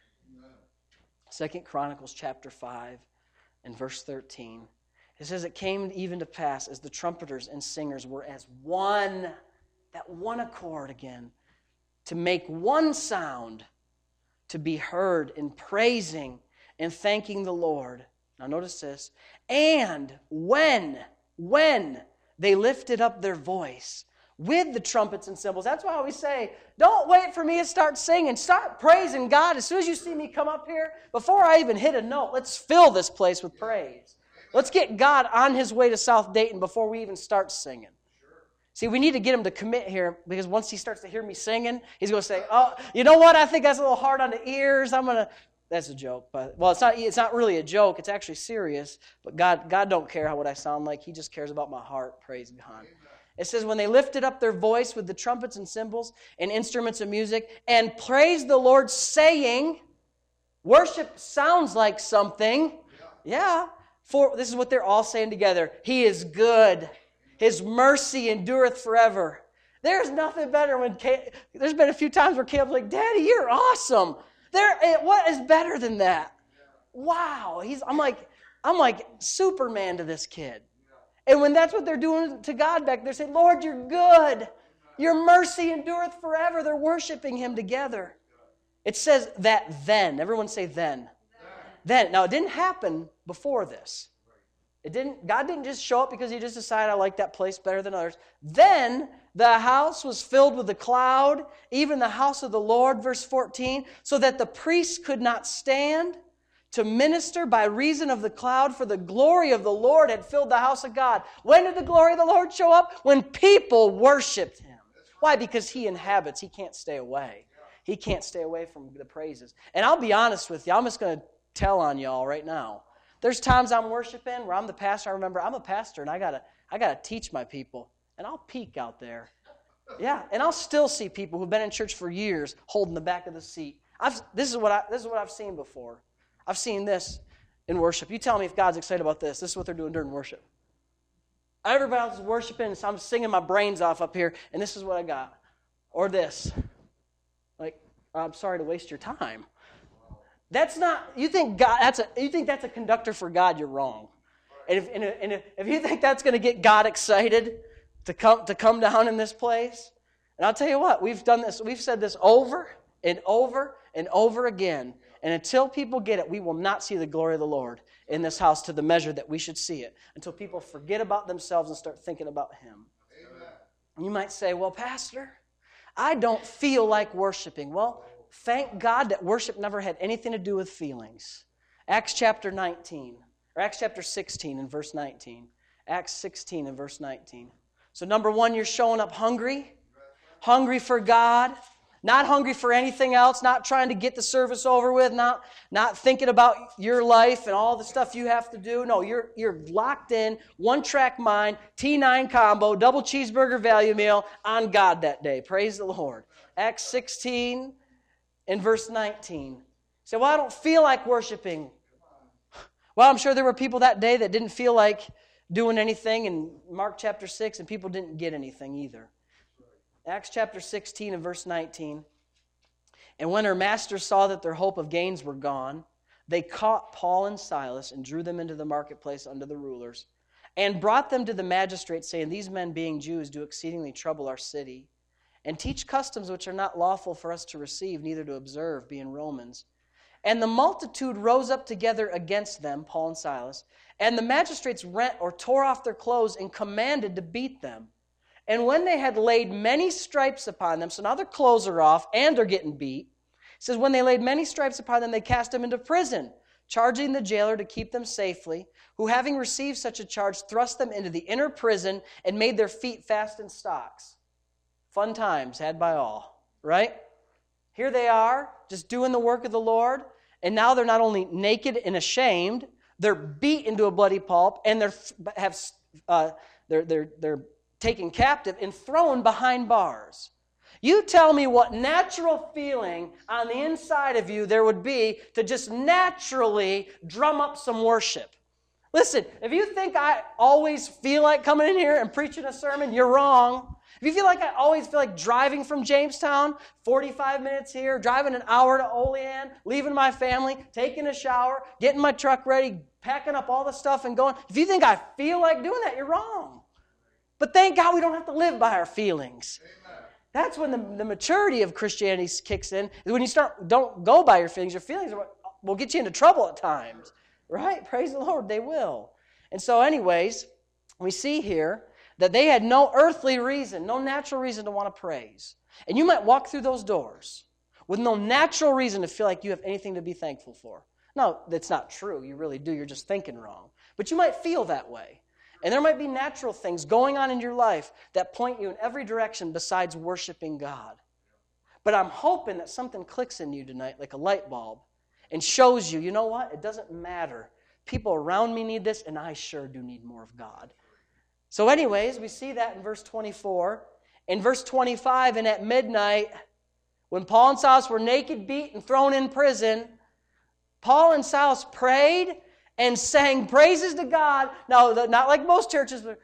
Second Chronicles chapter five. In verse thirteen, it says, it came even to pass as the trumpeters and singers were as one, that one accord again, to make one sound, to be heard in praising and thanking the Lord. Now notice this. And when, when they lifted up their voice with the trumpets and cymbals. That's why I always say, don't wait for me to start singing. Start praising God. As soon as you see me come up here, before I even hit a note, let's fill this place with praise. Let's get God on his way to South Dayton before we even start singing. See, we need to get him to commit here, because once he starts to hear me singing, he's going to say, oh, you know what? I think that's a little hard on the ears. I'm going to... That's a joke. But well, it's not It's not really a joke. It's actually serious. But God, God don't care how what I sound like. He just cares about my heart. Praise God. It says, when they lifted up their voice with the trumpets and cymbals and instruments of music and praised the Lord, saying, worship sounds like something. Yeah. yeah. For this is what they're all saying together. He is good. His mercy endureth forever. There's nothing better when, Caleb, there's been a few times where Caleb's like, Daddy, you're awesome. There, what is better than that? Wow. He's, I'm like, I'm like Superman to this kid. And when that's what they're doing to God back there, saying, Lord, you're good. Your mercy endureth forever. They're worshiping him together. It says that then. Everyone say then. Then. Now, it didn't happen before this. It didn't. God didn't just show up because he just decided I like that place better than others. Then the house was filled with a cloud, even the house of the Lord, verse fourteen, so that the priests could not stand to minister by reason of the cloud, for the glory of the Lord had filled the house of God. When did the glory of the Lord show up? When people worshiped him. Why? Because he inhabits. He can't stay away. He can't stay away from the praises. And I'll be honest with you. I'm just going to tell on y'all right now. There's times I'm worshiping where I'm the pastor. I remember I'm a pastor and I gotta I gotta teach my people. And I'll peek out there. Yeah, and I'll still see people who've been in church for years holding the back of the seat. I've, this is what I this is what I've seen before. I've seen this in worship. You tell me if God's excited about this. This is what they're doing during worship. Everybody else is worshiping, so I'm singing my brains off up here, and this is what I got. Or this. Like, I'm sorry to waste your time. That's not, you think God, that's a, you think that's a conductor for God, you're wrong. And if, and if, and if, if you think that's going to get God excited to come, to come down in this place, and I'll tell you what, we've done this, we've said this over and over and over again. And until people get it, we will not see the glory of the Lord in this house to the measure that we should see it. Until people forget about themselves and start thinking about him. Amen. You might say, well, Pastor, I don't feel like worshiping. Well, thank God that worship never had anything to do with feelings. Acts chapter nineteen, or Acts chapter sixteen and verse nineteen. Acts sixteen and verse nineteen. So number one, you're showing up hungry. Hungry for God. Not hungry for anything else, not trying to get the service over with, not, not thinking about your life and all the stuff you have to do. No, you're, you're locked in, one-track mind, T nine combo, double cheeseburger value meal on God that day. Praise the Lord. Acts sixteen and verse nineteen. You say, well, I don't feel like worshiping. Well, I'm sure there were people that day that didn't feel like doing anything in Mark chapter six, and people didn't get anything either. Acts chapter sixteen and verse nineteen. And when her masters saw that their hope of gains were gone, they caught Paul and Silas and drew them into the marketplace under the rulers, and brought them to the magistrates, saying, These men, being Jews, do exceedingly trouble our city, and teach customs which are not lawful for us to receive, neither to observe, being Romans. And the multitude rose up together against them, Paul and Silas, and the magistrates rent or tore off their clothes and commanded to beat them. And when they had laid many stripes upon them, so now their clothes are off and they're getting beat, it says, when they laid many stripes upon them, they cast them into prison, charging the jailer to keep them safely, who having received such a charge, thrust them into the inner prison and made their feet fast in stocks. Fun times had by all, right? Here they are, just doing the work of the Lord, and now they're not only naked and ashamed, they're beat into a bloody pulp, and they're have uh, they're they're they're taken captive and thrown behind bars. You tell me what natural feeling on the inside of you there would be to just naturally drum up some worship. Listen, if you think I always feel like coming in here and preaching a sermon, you're wrong. If you feel like I always feel like driving from Jamestown, forty-five minutes here, driving an hour to Olean, leaving my family, taking a shower, getting my truck ready, packing up all the stuff and going, if you think I feel like doing that, you're wrong. But thank God we don't have to live by our feelings. Amen. That's when the, the maturity of Christianity kicks in, is when you start, don't go by your feelings. Your feelings are what will get you into trouble at times. Right? Praise the Lord, they will. And so anyways, we see here that they had no earthly reason, no natural reason to want to praise. And you might walk through those doors with no natural reason to feel like you have anything to be thankful for. No, that's not true. You really do. You're just thinking wrong. But you might feel that way. And there might be natural things going on in your life that point you in every direction besides worshiping God. But I'm hoping that something clicks in you tonight like a light bulb and shows you, you know what? It doesn't matter. People around me need this, and I sure do need more of God. So anyways, we see that in verse twenty-four. In verse twenty-five, and at midnight, when Paul and Silas were naked, beat, and thrown in prison, Paul and Silas prayed and sang praises to God. Now, not like most churches, but,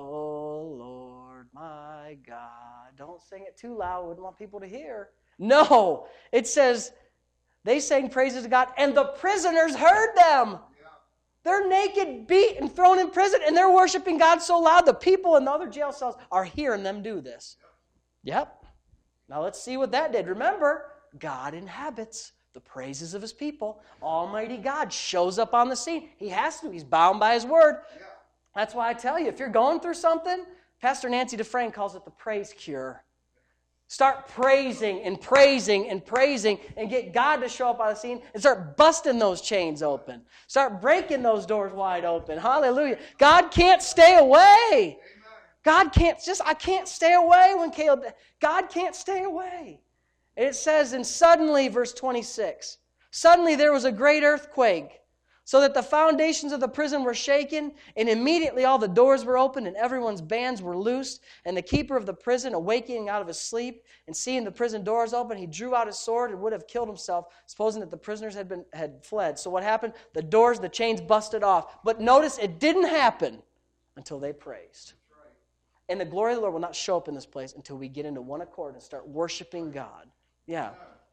oh, Lord, my God. Don't sing it too loud. We wouldn't want people to hear. No, it says they sang praises to God, and the prisoners heard them. They're naked, beat, and thrown in prison, and they're worshiping God so loud, the people in the other jail cells are hearing them do this. Yep. Now let's see what that did. Remember, God inhabits the praises of His people. Almighty God shows up on the scene. He has to. He's bound by His word. That's why I tell you, if you're going through something, Pastor Nancy Dufresne calls it the praise cure. Start praising and praising and praising and get God to show up on the scene and start busting those chains open. Start breaking those doors wide open. Hallelujah. God can't stay away. God can't just, I can't stay away when Caleb, God can't stay away. It says, and suddenly, verse twenty-six, suddenly there was a great earthquake, so that the foundations of the prison were shaken, and immediately all the doors were opened, and everyone's bands were loosed. And the keeper of the prison, awakening out of his sleep, and seeing the prison doors open, he drew out his sword and would have killed himself, supposing that the prisoners had been had fled. So what happened? The doors, the chains busted off. But notice it didn't happen until they praised. And the glory of the Lord will not show up in this place until we get into one accord and start worshiping God. Yeah.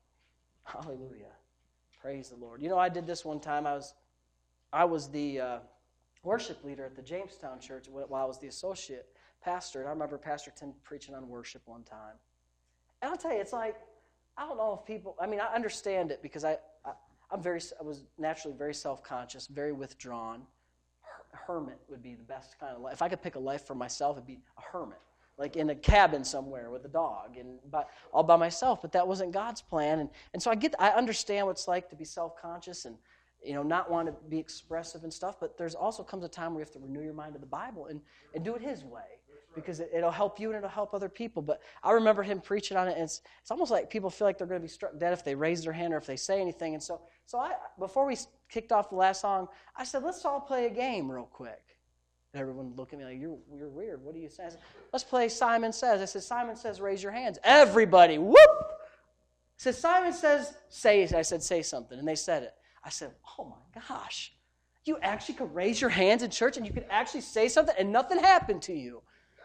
Hallelujah. Praise the Lord. You know, I did this one time. I was I was the uh, worship leader at the Jamestown church while I was the associate pastor. And I remember Pastor Tim preaching on worship one time. And I'll tell you, it's like, I don't know if people, I mean, I understand it because I, I, I'm very, I was naturally very self-conscious, very withdrawn. Hermit would be the best kind of life. If I could pick a life for myself, it'd be a hermit. Like in a cabin somewhere with a dog and by, all by myself. But that wasn't God's plan. And, and so I get, I understand what it's like to be self-conscious and, you know, not want to be expressive and stuff. But there's also comes a time where you have to renew your mind to the Bible and, and do it His way. Because it, it'll help you and it'll help other people. But I remember him preaching on it, and it's, it's almost like people feel like they're going to be struck dead if they raise their hand or if they say anything. And so, so I, before we kicked off the last song, I said, let's all play a game real quick. And everyone looked at me like, you're, you're weird. What are you saying? I said, let's play Simon Says. I said, Simon Says, raise your hands. Everybody, whoop! I said, Simon Says, say. I said, say something. And they said it. I said, oh my gosh. You actually could raise your hands in church and you could actually say something and nothing happened to you.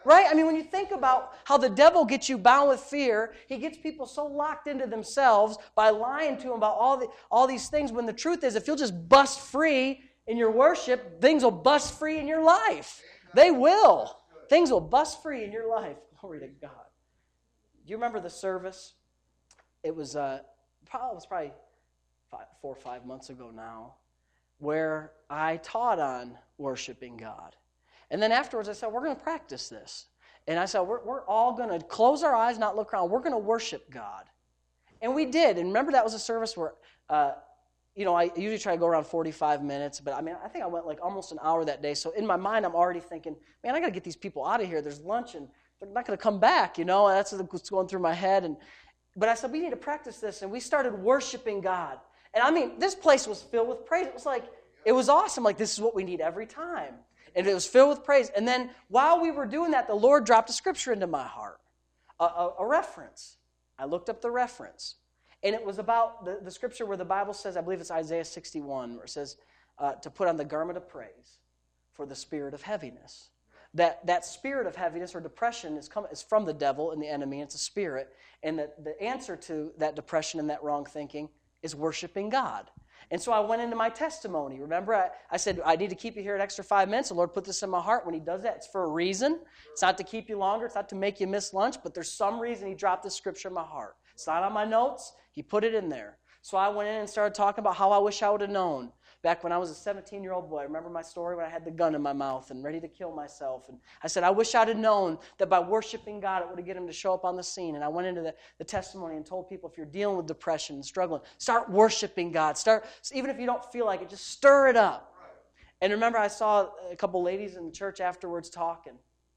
Right? I mean, when you think about how the devil gets you bound with fear, he gets people so locked into themselves by lying to them about all, the, all these things, when the truth is, if you'll just bust free in your worship, things will bust free in your life. They will. Things will bust free in your life. Glory to God. Do you remember the service? It was, uh, probably, it was probably five, four or five months ago now, where I taught on worshiping God. And then afterwards I said, we're going to practice this. And I said, we're, we're all going to close our eyes, not look around. We're going to worship God. And we did. And remember, that was a service where, uh, you know, I usually try to go around forty-five minutes. But I mean, I think I went like almost an hour that day. So in my mind, I'm already thinking, man, I got to get these people out of here. There's lunch and they're not going to come back, you know. And that's what's going through my head. And But I said, we need to practice this. And we started worshiping God. And I mean, this place was filled with praise. It was like, it was awesome. Like, this is what we need every time. And it was filled with praise. And then while we were doing that, the Lord dropped a scripture into my heart, a, a, a reference. I looked up the reference. And it was about the, the scripture where the Bible says, I believe it's Isaiah sixty-one, where it says uh, to put on the garment of praise for the spirit of heaviness. That, that spirit of heaviness or depression is, come, is from the devil and the enemy. It's a spirit. And the, the answer to that depression and that wrong thinking is worshiping God. And so I went into my testimony. Remember, I, I said, I need to keep you here an extra five minutes. The Lord put this in my heart. When He does that, it's for a reason. It's not to keep you longer. It's not to make you miss lunch. But there's some reason He dropped this scripture in my heart. It's not on my notes. He put it in there. So I went in and started talking about how I wish I would have known. Back when I was a seventeen-year-old boy, I remember my story when I had the gun in my mouth and ready to kill myself. And I said, I wish I'd have known that by worshiping God, it would have get Him to show up on the scene. And I went into the, the testimony and told people, if you're dealing with depression and struggling, start worshiping God. Start, even if you don't feel like it, just stir it up. And remember, I saw a couple ladies in the church afterwards talking.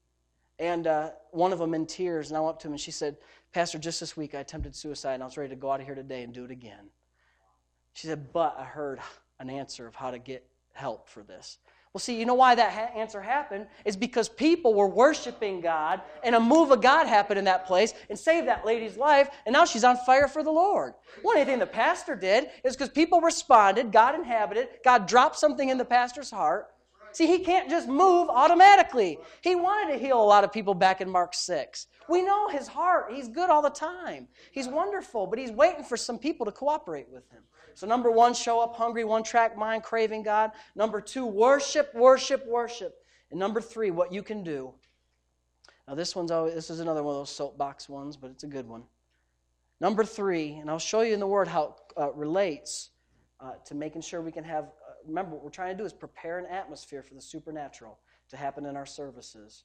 And uh, one of them in tears, and I went up to him and she said, Pastor, just this week I attempted suicide and I was ready to go out of here today and do it again. She said, but I heard an answer of how to get help for this. Well, see, you know why that ha- answer happened? Is because people were worshiping God, and a move of God happened in that place and saved that lady's life, and now she's on fire for the Lord. Well, anything the pastor did is because people responded, God inhabited, God dropped something in the pastor's heart. See, He can't just move automatically. He wanted to heal a lot of people back in Mark six. We know His heart. He's good all the time. He's wonderful, but He's waiting for some people to cooperate with Him. So number one, show up hungry, one-track mind, craving God. Number two, worship, worship, worship. And number three, what you can do. Now this one's always, this is another one of those soapbox ones, but it's a good one. Number three, and I'll show you in the Word how it uh, relates uh, to making sure we can have, uh, remember what we're trying to do is prepare an atmosphere for the supernatural to happen in our services.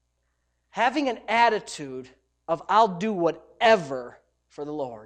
Having an attitude of I'll do whatever for the Lord.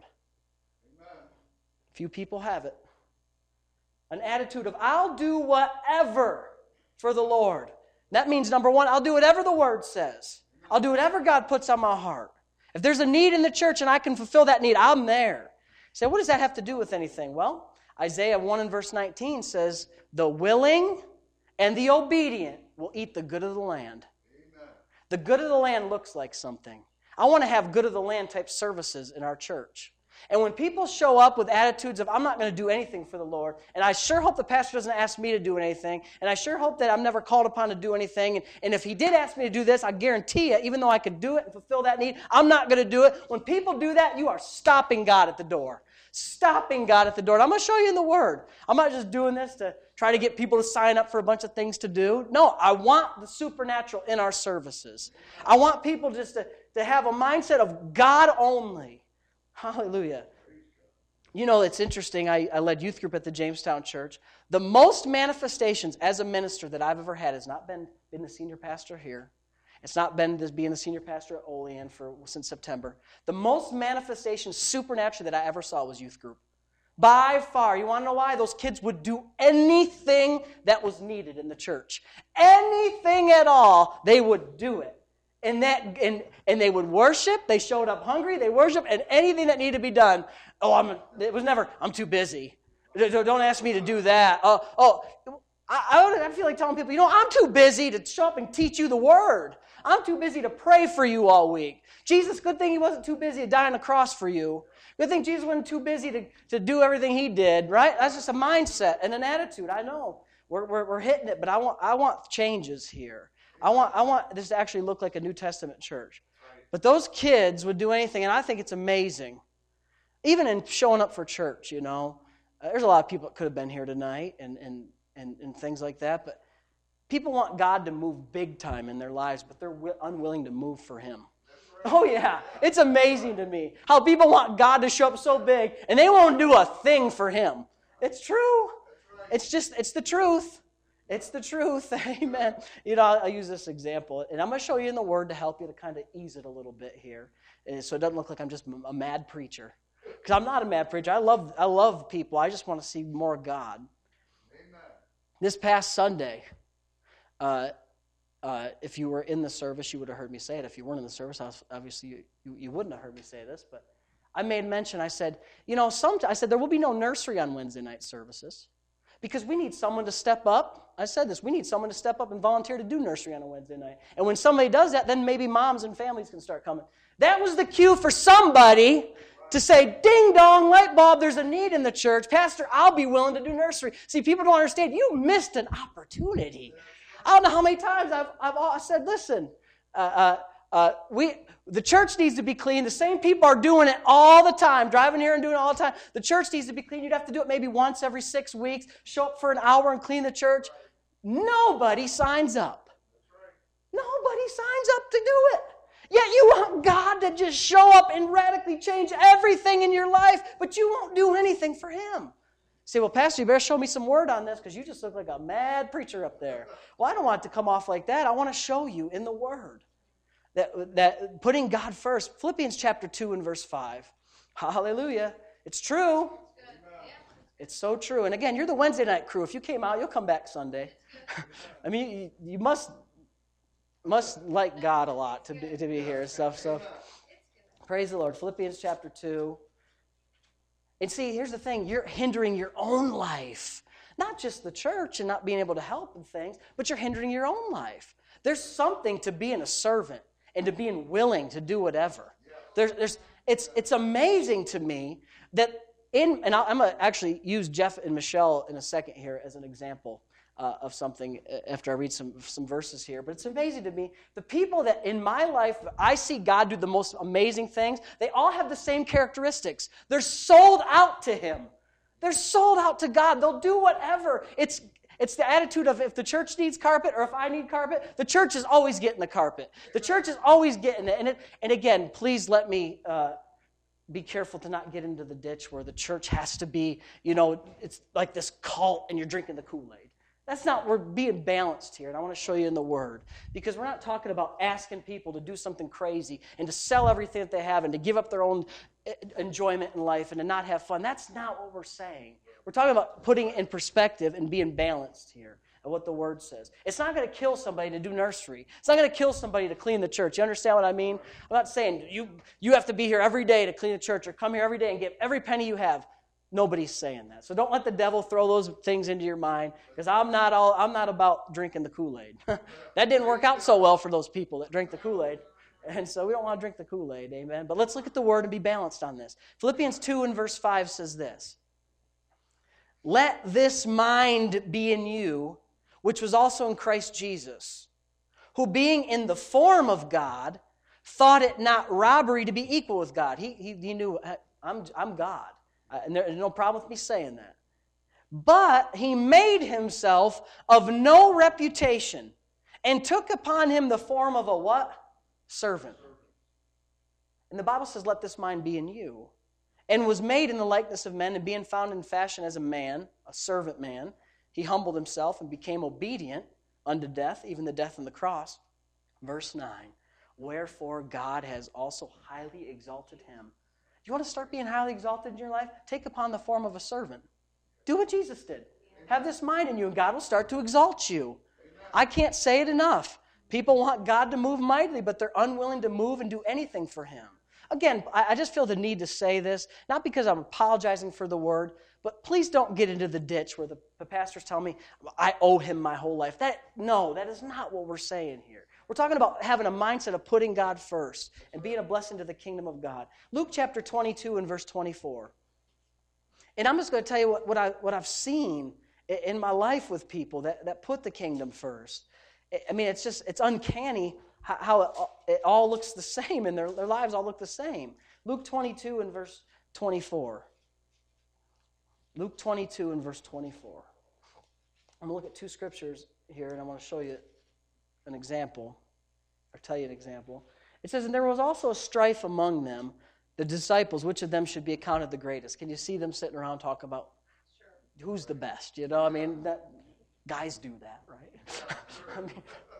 Few people have it. An attitude of, I'll do whatever for the Lord. That means, number one, I'll do whatever the Word says. I'll do whatever God puts on my heart. If there's a need in the church and I can fulfill that need, I'm there. You say, what does that have to do with anything? Well, Isaiah one and verse nineteen says, the willing and the obedient will eat the good of the land. Amen. The good of the land looks like something. I want to have good of the land type services in our church. And when people show up with attitudes of, I'm not going to do anything for the Lord, and I sure hope the pastor doesn't ask me to do anything, and I sure hope that I'm never called upon to do anything, and, and if he did ask me to do this, I guarantee you, even though I could do it and fulfill that need, I'm not going to do it. When people do that, you are stopping God at the door. Stopping God at the door. And I'm going to show you in the Word. I'm not just doing this to try to get people to sign up for a bunch of things to do. No, I want the supernatural in our services. I want people just to, to have a mindset of God only. Hallelujah. You know, it's interesting. I, I led youth group at the Jamestown Church. The most manifestations as a minister that I've ever had has not been being the senior pastor here. It's not been this being the senior pastor at Olean for since September. The most manifestations supernaturally that I ever saw was youth group. By far. You want to know why? Those kids would do anything that was needed in the church. Anything at all, they would do it. And that and, and they would worship. They showed up hungry. They worshiped. And anything that needed to be done, oh, I'm, it was never, I'm too busy. Don't ask me to do that. Uh, oh, I, I feel like telling people, you know, I'm too busy to show up and teach you the Word. I'm too busy to pray for you all week. Jesus, good thing He wasn't too busy to die on the cross for you. Good thing Jesus wasn't too busy to, to do everything He did, right? That's just a mindset and an attitude. I know. We're, we're, we're hitting it, but I want, I want changes here. I want, I want this to actually look like a New Testament church. But those kids would do anything, and I think it's amazing. Even in showing up for church, you know. Uh, there's a lot of people that could have been here tonight and, and, and, and things like that, but people want God to move big time in their lives, but they're wi- unwilling to move for Him. Right. Oh, yeah. It's amazing to me how people want God to show up so big, and they won't do a thing for Him. It's true. Right. It's just, it's the truth. It's the truth. Amen. You know, I'll, I'll use this example, and I'm going to show you in the Word to help you to kind of ease it a little bit here, and so it doesn't look like I'm just a mad preacher. Because I'm not a mad preacher. I love, I love people. I just want to see more of God. Amen. This past Sunday, uh, uh, if you were in the service, you would have heard me say it. If you weren't in the service, obviously you, you, you wouldn't have heard me say this. But I made mention. I said, you know, some, I said there will be no nursery on Wednesday night services because we need someone to step up. I said this. We need someone to step up and volunteer to do nursery on a Wednesday night. And when somebody does that, then maybe moms and families can start coming. That was the cue for somebody to say, ding dong, light bulb, there's a need in the church. Pastor, I'll be willing to do nursery. See, people don't understand. You missed an opportunity. I don't know how many times I've, I've said, listen, uh, uh, uh, we the church needs to be clean. The same people are doing it all the time, driving here and doing it all the time. The church needs to be clean. You'd have to do it maybe once every six weeks, show up for an hour and clean the church. Nobody signs up. Nobody signs up to do it. Yet you want God to just show up and radically change everything in your life, but you won't do anything for Him. Say, well, Pastor, you better show me some word on this because you just look like a mad preacher up there. Well, I don't want it to come off like that. I want to show you in the Word that, that putting God first. Philippians chapter two and verse five. Hallelujah. It's true. It's so true. And again, you're the Wednesday night crew. If you came out, you'll come back Sunday. I mean, you, you must... Must like God a lot to be, to be here and stuff. So, praise the Lord. Philippians chapter two. And see, here's the thing. You're hindering your own life. Not just the church and not being able to help and things, but you're hindering your own life. There's something to being a servant and to being willing to do whatever. There's, there's, it's, it's amazing to me that in, and I'm going to actually use Jeff and Michelle in a second here as an example. Uh, of something after I read some some verses here. But it's amazing to me. The people that in my life, I see God do the most amazing things, they all have the same characteristics. They're sold out to Him. They're sold out to God. They'll do whatever. It's it's the attitude of if the church needs carpet or if I need carpet, the church is always getting the carpet. The church is always getting it. And, it, and again, please let me... Uh, be careful to not get into the ditch where the church has to be, you know, it's like this cult and you're drinking the Kool-Aid. That's not, we're being balanced here, and I want to show you in the Word. Because we're not talking about asking people to do something crazy and to sell everything that they have and to give up their own enjoyment in life and to not have fun. That's not what we're saying. We're talking about putting it in perspective and being balanced here at what the Word says. It's not going to kill somebody to do nursery. It's not going to kill somebody to clean the church. You understand what I mean? I'm not saying you, you have to be here every day to clean the church or come here every day and give every penny you have. Nobody's saying that. So don't let the devil throw those things into your mind because I'm not all I'm not about drinking the Kool-Aid. That didn't work out so well for those people that drink the Kool-Aid. And so we don't want to drink the Kool-Aid, amen. But let's look at the Word and be balanced on this. Philippians two and verse five says this. Let this mind be in you, which was also in Christ Jesus, who being in the form of God, thought it not robbery to be equal with God. He, he, he knew, I'm, I'm God. Uh, and there's no problem with me saying that. But he made himself of no reputation and took upon him the form of a what? Servant. And the Bible says, let this mind be in you. And was made in the likeness of men, and being found in fashion as a man, a servant man, he humbled himself and became obedient unto death, even the death on the cross. Verse nine. Wherefore God has also highly exalted him. You want to start being highly exalted in your life? Take upon the form of a servant. Do what Jesus did. Have this mind in you, and God will start to exalt you. I can't say it enough. People want God to move mightily, but they're unwilling to move and do anything for Him. Again, I just feel the need to say this, not because I'm apologizing for the word, but please don't get into the ditch where the, the pastors tell me, I owe him my whole life. That No, that is not what we're saying here. We're talking about having a mindset of putting God first and being a blessing to the kingdom of God. Luke chapter twenty-two and verse twenty-four. And I'm just going to tell you what, what, I, what I've seen in my life with people that, that put the kingdom first. I mean, it's just, it's uncanny how, how it, it all looks the same and their, their lives all look the same. Luke twenty-two and verse twenty-four. Luke twenty-two and verse twenty-four. I'm going to look at two scriptures here, and I want to show you an example, or tell you an example. It says, and there was also a strife among them, the disciples, which of them should be accounted the greatest. Can you see them sitting around talking about sure. who's the best? You know, I mean, that, guys do that, right? I mean,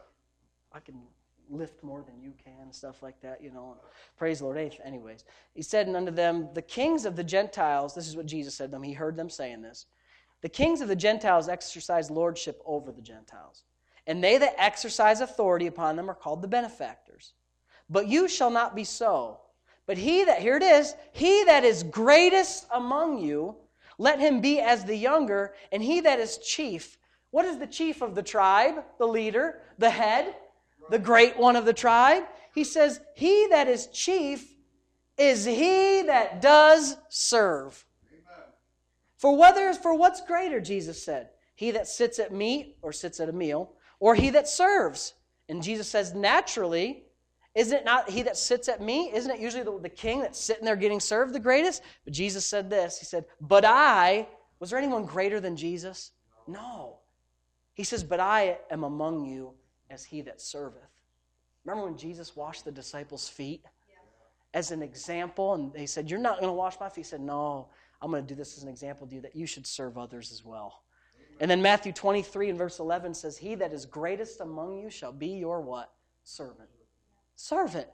I can lift more than you can, stuff like that, you know. Praise the Lord. Anyways, he said unto them, the kings of the Gentiles, this is what Jesus said to them, he heard them saying this, the kings of the Gentiles exercise lordship over the Gentiles, and they that exercise authority upon them are called the benefactors. But you shall not be so. But he that, here it is, he that is greatest among you, let him be as the younger, and he that is chief. What is the chief of the tribe? The leader, the head, the great one of the tribe. He says, he that is chief is he that does serve. Amen. For whether for what's greater, Jesus said, he that sits at meat or sits at a meal, or he that serves. And Jesus says, naturally, isn't it not he that sits at meat? Isn't it usually the, the king that's sitting there getting served the greatest? But Jesus said this. He said, but I, was there anyone greater than Jesus? No. He says, but I am among you as he that serveth. Remember when Jesus washed the disciples' feet? Yeah. As an example, and they said, you're not going to wash my feet. He said, no, I'm going to do this as an example to you that you should serve others as well. Amen. And then Matthew twenty-three and verse eleven says, he that is greatest among you shall be your what? Servant. Servant.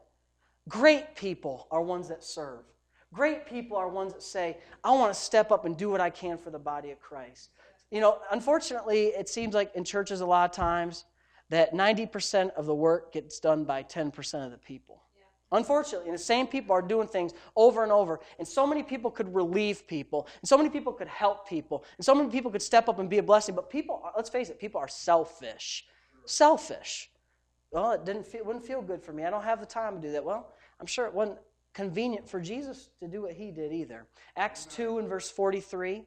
Great people are ones that serve. Great people are ones that say, I want to step up and do what I can for the body of Christ. You know, unfortunately, it seems like in churches a lot of times that ninety percent of the work gets done by ten percent of the people. Yeah. Unfortunately, and the same people are doing things over and over, and so many people could relieve people, and so many people could help people, and so many people could step up and be a blessing, but people, let's face it, people are selfish. Selfish. Well, it didn't feel, wouldn't feel good for me. I don't have the time to do that. Well, I'm sure it wasn't convenient for Jesus to do what he did either. Acts two and verse forty-three.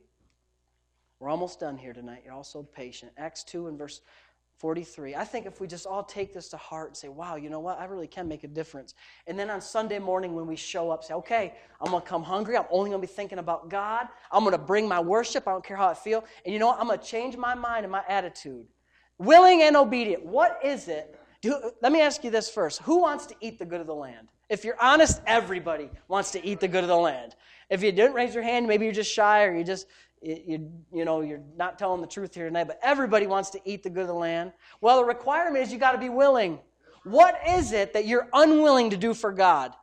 We're almost done here tonight. You're all so patient. Acts two and verse forty-three. I think if we just all take this to heart and say, wow, you know what? I really can make a difference. And then on Sunday morning when we show up, say, okay, I'm going to come hungry. I'm only going to be thinking about God. I'm going to bring my worship. I don't care how I feel. And you know what? I'm going to change my mind and my attitude. Willing and obedient. What is it? Do, let me ask you this first. Who wants to eat the good of the land? If you're honest, everybody wants to eat the good of the land. If you didn't raise your hand, maybe you're just shy or you just... You, you know, you're not telling the truth here tonight, but everybody wants to eat the good of the land. Well, the requirement is you got to be willing. What is it that you're unwilling to do for God?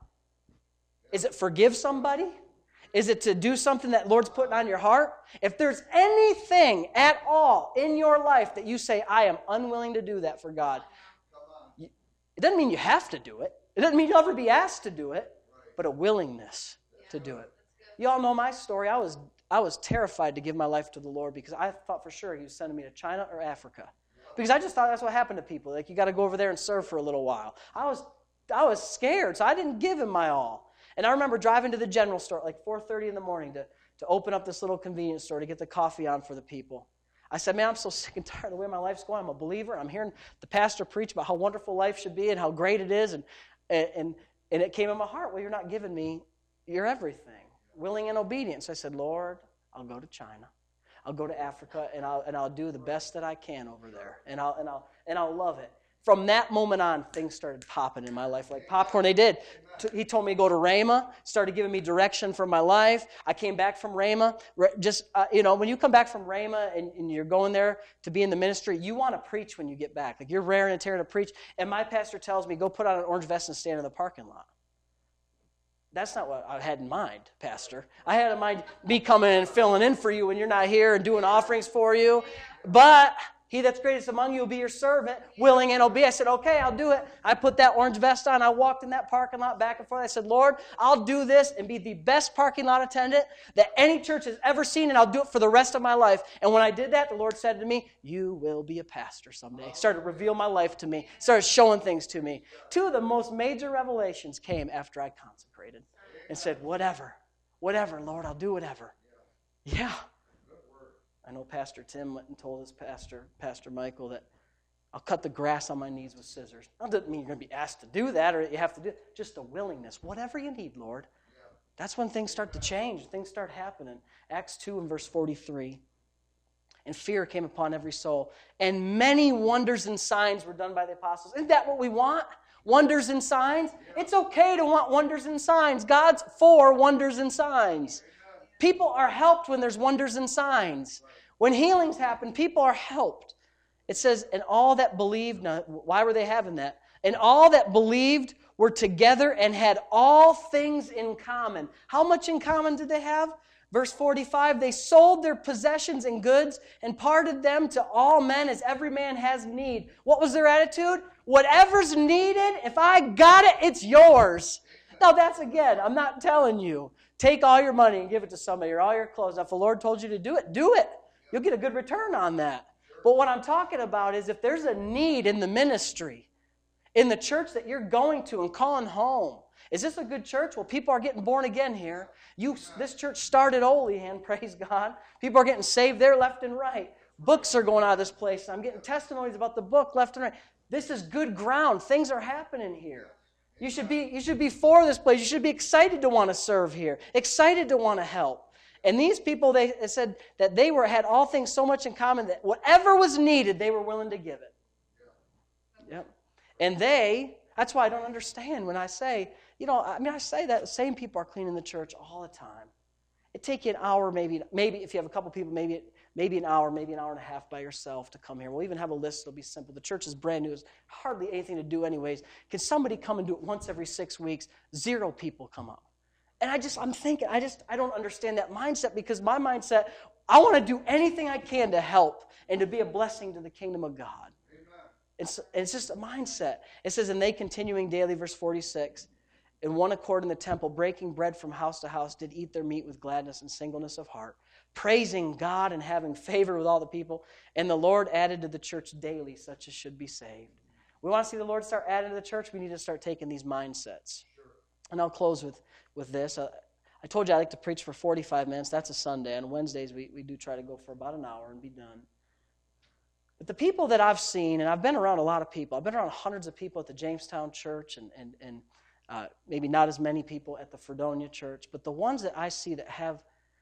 Is it forgive somebody? Is it to do something that Lord's putting on your heart? If there's anything at all in your life that you say, I am unwilling to do that for God, it doesn't mean you have to do it. It doesn't mean you'll ever be asked to do it, but a willingness to do it. You all know my story. I was I was terrified to give my life to the Lord because I thought for sure he was sending me to China or Africa. Because I just thought that's what happened to people. Like, you got to go over there and serve for a little while. I was I was scared, so I didn't give him my all. And I remember driving to the general store at like four thirty in the morning to, to open up this little convenience store to get the coffee on for the people. I said, man, I'm so sick and tired of the way my life's going. I'm a believer. I'm hearing the pastor preach about how wonderful life should be and how great it is. And, and, and it came in my heart, well, you're not giving me your everything. Willing and obedient. So I said, Lord, I'll go to China. I'll go to Africa, and I'll and I'll do the best that I can over there, and I'll and I'll and I'll love it. From that moment on, things started popping in my life like popcorn. They did. He told me to go to Rhema. Started giving me direction for my life. I came back from Rhema. Just uh, you know, when you come back from Rhema and, and you're going there to be in the ministry, you want to preach when you get back. Like, you're raring and tearing to preach. And my pastor tells me, go put on an orange vest and stand in the parking lot. That's not what I had in mind, Pastor. I had in mind me coming and filling in for you when you're not here and doing offerings for you. But he that's greatest among you will be your servant, willing and obedient. I said, okay, I'll do it. I put that orange vest on. I walked in that parking lot back and forth. I said, Lord, I'll do this and be the best parking lot attendant that any church has ever seen, and I'll do it for the rest of my life. And when I did that, the Lord said to me, you will be a pastor someday. He started to reveal my life to me, started showing things to me. Two of the most major revelations came after I consecrated and said, whatever, whatever, Lord, I'll do whatever. Yeah. I know Pastor Tim went and told his pastor, Pastor Michael, that I'll cut the grass on my knees with scissors. That doesn't mean you're going to be asked to do that or you have to do it. Just a willingness. Whatever you need, Lord. That's when things start to change. Things start happening. Acts two and verse forty-three. And fear came upon every soul. And many wonders and signs were done by the apostles. Isn't that what we want? Wonders and signs? It's okay to want wonders and signs. God's for wonders and signs. People are helped when there's wonders and signs. When healings happen, people are helped. It says, and all that believed, now, why were they having that? And all that believed were together and had all things in common. How much in common did they have? Verse forty-five, they sold their possessions and goods and parted them to all men as every man has need. What was their attitude? Whatever's needed, if I got it, it's yours. Now that's again, I'm not telling you, take all your money and give it to somebody or all your clothes. Now, if the Lord told you to do it, do it. You'll get a good return on that. But what I'm talking about is if there's a need in the ministry, in the church that you're going to and calling home, is this a good church? Well, people are getting born again here. You, this church started Olean, praise God. People are getting saved there left and right. Books are going out of this place. I'm getting testimonies about the book left and right. This is good ground. Things are happening here. You should be, you should be for this place. You should be excited to want to serve here, excited to want to help. And these people, they said that they were had all things so much in common that whatever was needed, they were willing to give it. Yep. And they, that's why I don't understand when I say, you know, I mean, I say that the same people are cleaning the church all the time. It'd take you an hour, maybe, maybe if you have a couple people, maybe maybe an hour, maybe an hour and a half by yourself to come here. We'll even have a list. It'll be simple. The church is brand new. There's hardly anything to do anyways. Can somebody come and do it once every six weeks? Zero people come up. And I just, I'm thinking, I just, I don't understand that mindset because my mindset, I want to do anything I can to help and to be a blessing to the kingdom of God. Amen. It's, it's just a mindset. It says, and they continuing daily, verse forty-six, in one accord in the temple, breaking bread from house to house, did eat their meat with gladness and singleness of heart, praising God and having favor with all the people. And the Lord added to the church daily such as should be saved. We want to see the Lord start adding to the church. We need to start taking these mindsets. Sure. And I'll close with, with this. Uh, I told you I like to preach for forty-five minutes. That's a Sunday. On Wednesdays, we, we do try to go for about an hour and be done. But the people that I've seen, and I've been around a lot of people. I've been around hundreds of people at the Jamestown Church and, and, and Uh, maybe not as many people at the Fredonia Church, but the ones that I see that have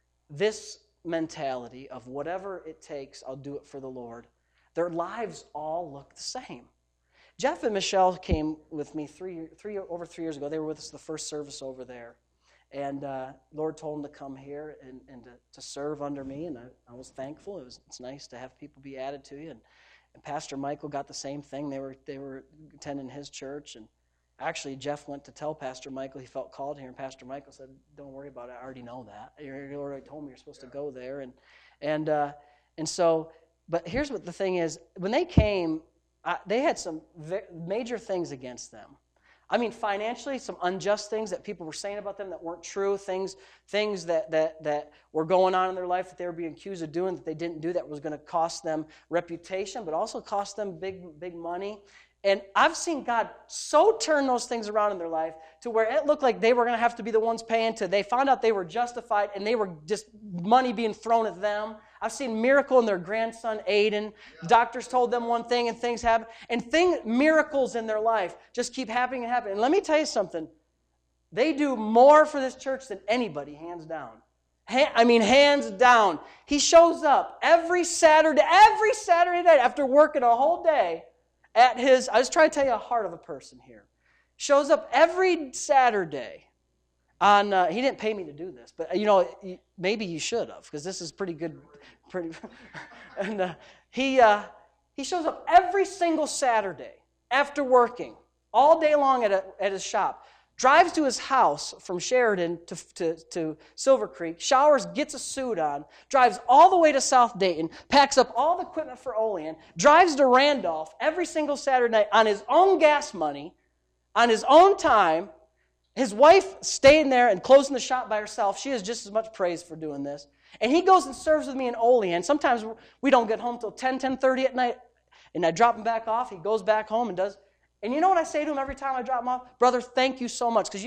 this mentality of whatever it takes, I'll do it for the Lord, their lives all look the same. Jeff and Michelle came with me three, three over three years ago. They were with us the first service over there. And uh, Lord told them to come here and, and to, to serve under me, and I, I was thankful. It was, it's nice to have people be added to you. And, and Pastor Michael got the same thing. They were, they were attending his church, and actually, Jeff went to tell Pastor Michael he felt called here, and Pastor Michael said, "Don't worry about it. I already know that. You already told me you're supposed to go there." And and uh, and so, but here's what the thing is: when they came, uh, they had some major things against them. I mean, financially, some unjust things that people were saying about them that weren't true. Things things that that that were going on in their life that they were being accused of doing that they didn't do that was going to cost them reputation, but also cost them big big money. And I've seen God so turn those things around in their life to where it looked like they were going to have to be the ones paying to. They found out they were justified and they were just money being thrown at them. I've seen miracle in their grandson, Aiden. Yeah. Doctors told them one thing and things happen. And thing, miracles in their life just keep happening and happening. And let me tell you something. They do more for this church than anybody, hands down. Ha- I mean, hands down. He shows up every Saturday, every Saturday night after working a whole day. At his, I was trying to tell you a heart of a person here. Shows up every Saturday on, uh, he didn't pay me to do this, but you know, maybe you should have, because this is pretty good. Pretty, and uh, he, uh, he shows up every single Saturday after working, all day long at, a, at his shop. Drives to his house from Sheridan to, to, to Silver Creek, showers, gets a suit on, drives all the way to South Dayton, packs up all the equipment for Olean, drives to Randolph every single Saturday night on his own gas money, on his own time. His wife staying there and closing the shop by herself. She has just as much praise for doing this. And he goes and serves with me in Olean. Sometimes we don't get home till ten, ten thirty at night, and I drop him back off. He goes back home and does. And you know what I say to him every time I drop him off? Brother, thank you so much. Because you,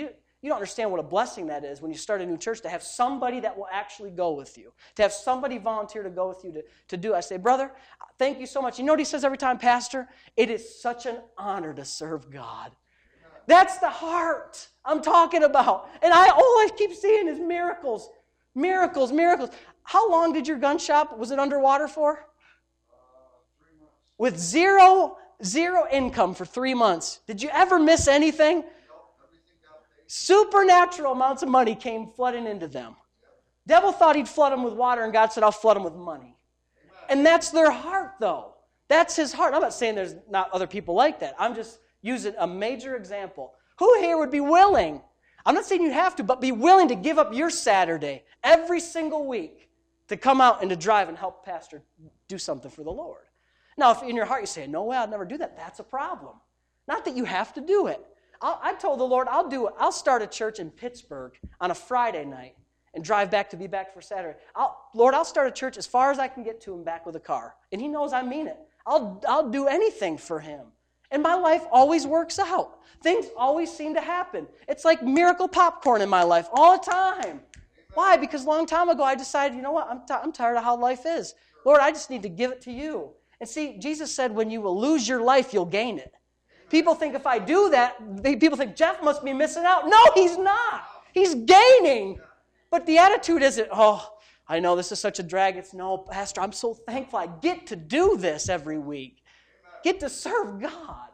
You don't understand what a blessing that is when you start a new church, to have somebody that will actually go with you, to have somebody volunteer to go with you to, to do it. I say, brother, thank you so much. You know what he says every time, Pastor? It is such an honor to serve God. That's the heart I'm talking about. And I all I keep seeing is miracles, miracles, miracles. How long did your gun shop, was it underwater for? Uh, three months. With zero, zero income for three months. Did you ever miss anything? Nope, everything got paid. Supernatural amounts of money came flooding into them. Devil thought he'd flood them with water, and God said, I'll flood them with money. Amen. And that's their heart, though. That's his heart. I'm not saying there's not other people like that. I'm just using a major example. Who here would be willing? I'm not saying you have to, but be willing to give up your Saturday every single week to come out and to drive and help Pastor do something for the Lord. Now, if in your heart you say, no way, I'll never do that, that's a problem. Not that you have to do it. I'll, I told the Lord, I'll do it. I'll start a church in Pittsburgh on a Friday night and drive back to be back for Saturday. I'll, Lord, I'll start a church as far as I can get to him back with a car. And he knows I mean it. I'll, I'll do anything for him. And my life always works out. Things always seem to happen. It's like miracle popcorn in my life all the time. Why? Because a long time ago I decided, you know what, I'm, t- I'm tired of how life is. Lord, I just need to give it to you. And see, Jesus said when you will lose your life, you'll gain it. People think if I do that, they, people think Jeff must be missing out. No, he's not. He's gaining. But the attitude isn't, oh, I know this is such a drag. It's, no, Pastor, I'm so thankful I get to do this every week. Get to serve God.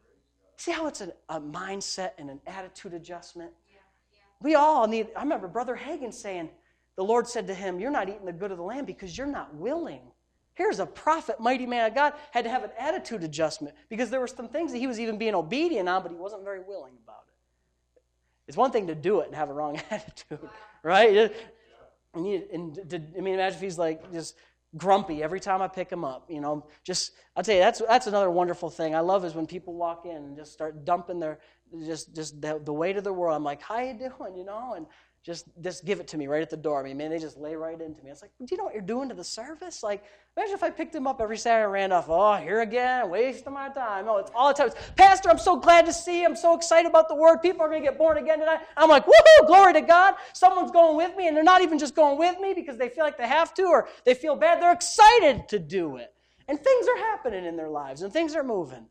See how it's a, a mindset and an attitude adjustment? Yeah, yeah. We all need, I remember Brother Hagin saying, the Lord said to him, you're not eating the good of the land because you're not willing. Here's a prophet, mighty man of God, had to have an attitude adjustment because there were some things that he was even being obedient on, but he wasn't very willing about it. It's one thing to do it and have a wrong attitude, right? And, you, and to, I mean, imagine if he's like just grumpy every time I pick him up, you know. Just, I'll tell you, that's that's another wonderful thing I love is when people walk in and just start dumping their, just just the, the weight of the world. I'm like, how you doing, you know, and just just give it to me right at the door. I mean, man, they just lay right into me. It's like, do you know what you're doing to the service? Like, imagine if I picked him up every Saturday and ran off, oh, here again, wasting my time. No, it's all the time. It's, Pastor, I'm so glad to see you. I'm so excited about the word. People are going to get born again tonight. I'm like, woohoo, glory to God. Someone's going with me, and they're not even just going with me because they feel like they have to or they feel bad. They're excited to do it. And things are happening in their lives, and things are moving.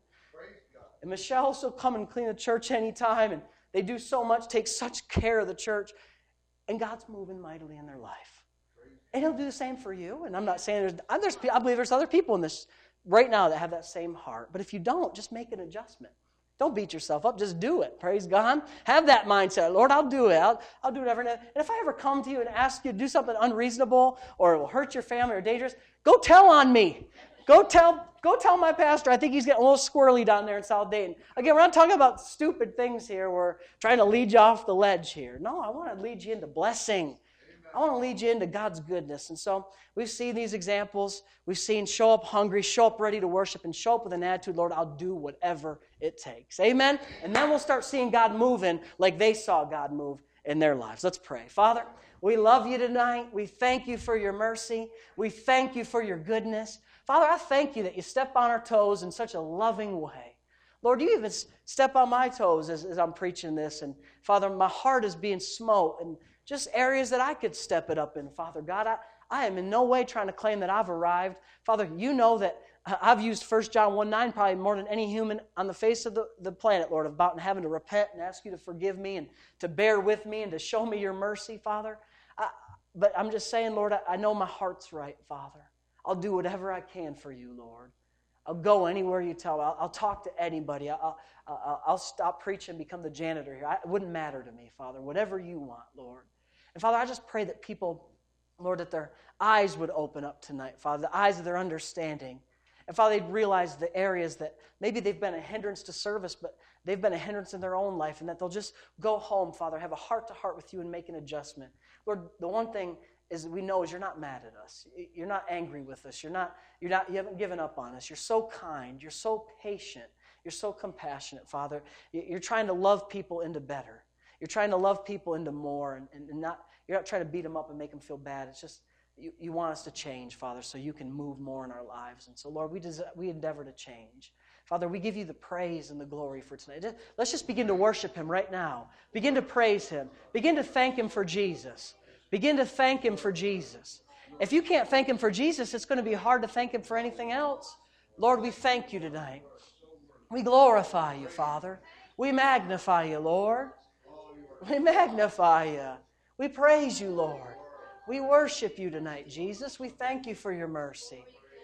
And Michelle will still come and clean the church anytime, and they do so much, take such care of the church, and God's moving mightily in their life. And He'll do the same for you. And I'm not saying there's, there's I believe there's other people in this right now that have that same heart. But if you don't, just make an adjustment. Don't beat yourself up. Just do it. Praise God. Have that mindset. Lord, I'll do it. I'll, I'll do whatever. And if I ever come to you and ask you to do something unreasonable or it will hurt your family or dangerous, go tell on me. Go tell, go tell my pastor. I think he's getting a little squirrely down there in South Dayton. Again, we're not talking about stupid things here. We're trying to lead you off the ledge here. No, I want to lead you into blessing. I want to lead you into God's goodness. And so we've seen these examples. We've seen show up hungry, show up ready to worship, and show up with an attitude, Lord, I'll do whatever it takes. Amen? And then we'll start seeing God moving like they saw God move in their lives. Let's pray. Father, we love you tonight. We thank you for your mercy. We thank you for your goodness. Father, I thank you that you step on our toes in such a loving way. Lord, you even step on my toes as, as I'm preaching this. And Father, my heart is being smote and just areas that I could step it up in. Father God, I, I am in no way trying to claim that I've arrived. Father, you know that I've used First John one nine probably more than any human on the face of the, the planet, Lord, about having to repent and ask you to forgive me and to bear with me and to show me your mercy, Father. I, but I'm just saying, Lord, I, I know my heart's right, Father. I'll do whatever I can for you, Lord. I'll go anywhere you tell me. I'll, I'll talk to anybody. I'll, I'll, I'll stop preaching and become the janitor here. I, it wouldn't matter to me, Father. Whatever you want, Lord. And Father, I just pray that people, Lord, that their eyes would open up tonight, Father, the eyes of their understanding. And Father, they'd realize the areas that maybe they've been a hindrance to service, but they've been a hindrance in their own life, and that they'll just go home, Father, have a heart-to-heart with you and make an adjustment. Lord, the one thing is we know is you're not mad at us. You're not angry with us. You're not, you're not, you haven't given up on us. You're so kind. You're so patient. You're so compassionate, Father. You're trying to love people into better. You're trying to love people into more, and, and not, you're not trying to beat them up and make them feel bad. It's just you, you want us to change, Father, so you can move more in our lives. And so, Lord, we, des- we endeavor to change. Father, we give you the praise and the glory for tonight. Let's just begin to worship Him right now. Begin to praise Him. Begin to thank Him for Jesus. Begin to thank Him for Jesus. If you can't thank Him for Jesus, it's going to be hard to thank Him for anything else. Lord, we thank you tonight. We glorify you, Father. We magnify you, Lord. We magnify you. We praise you, Lord. We worship you tonight, Jesus. We thank you for your mercy.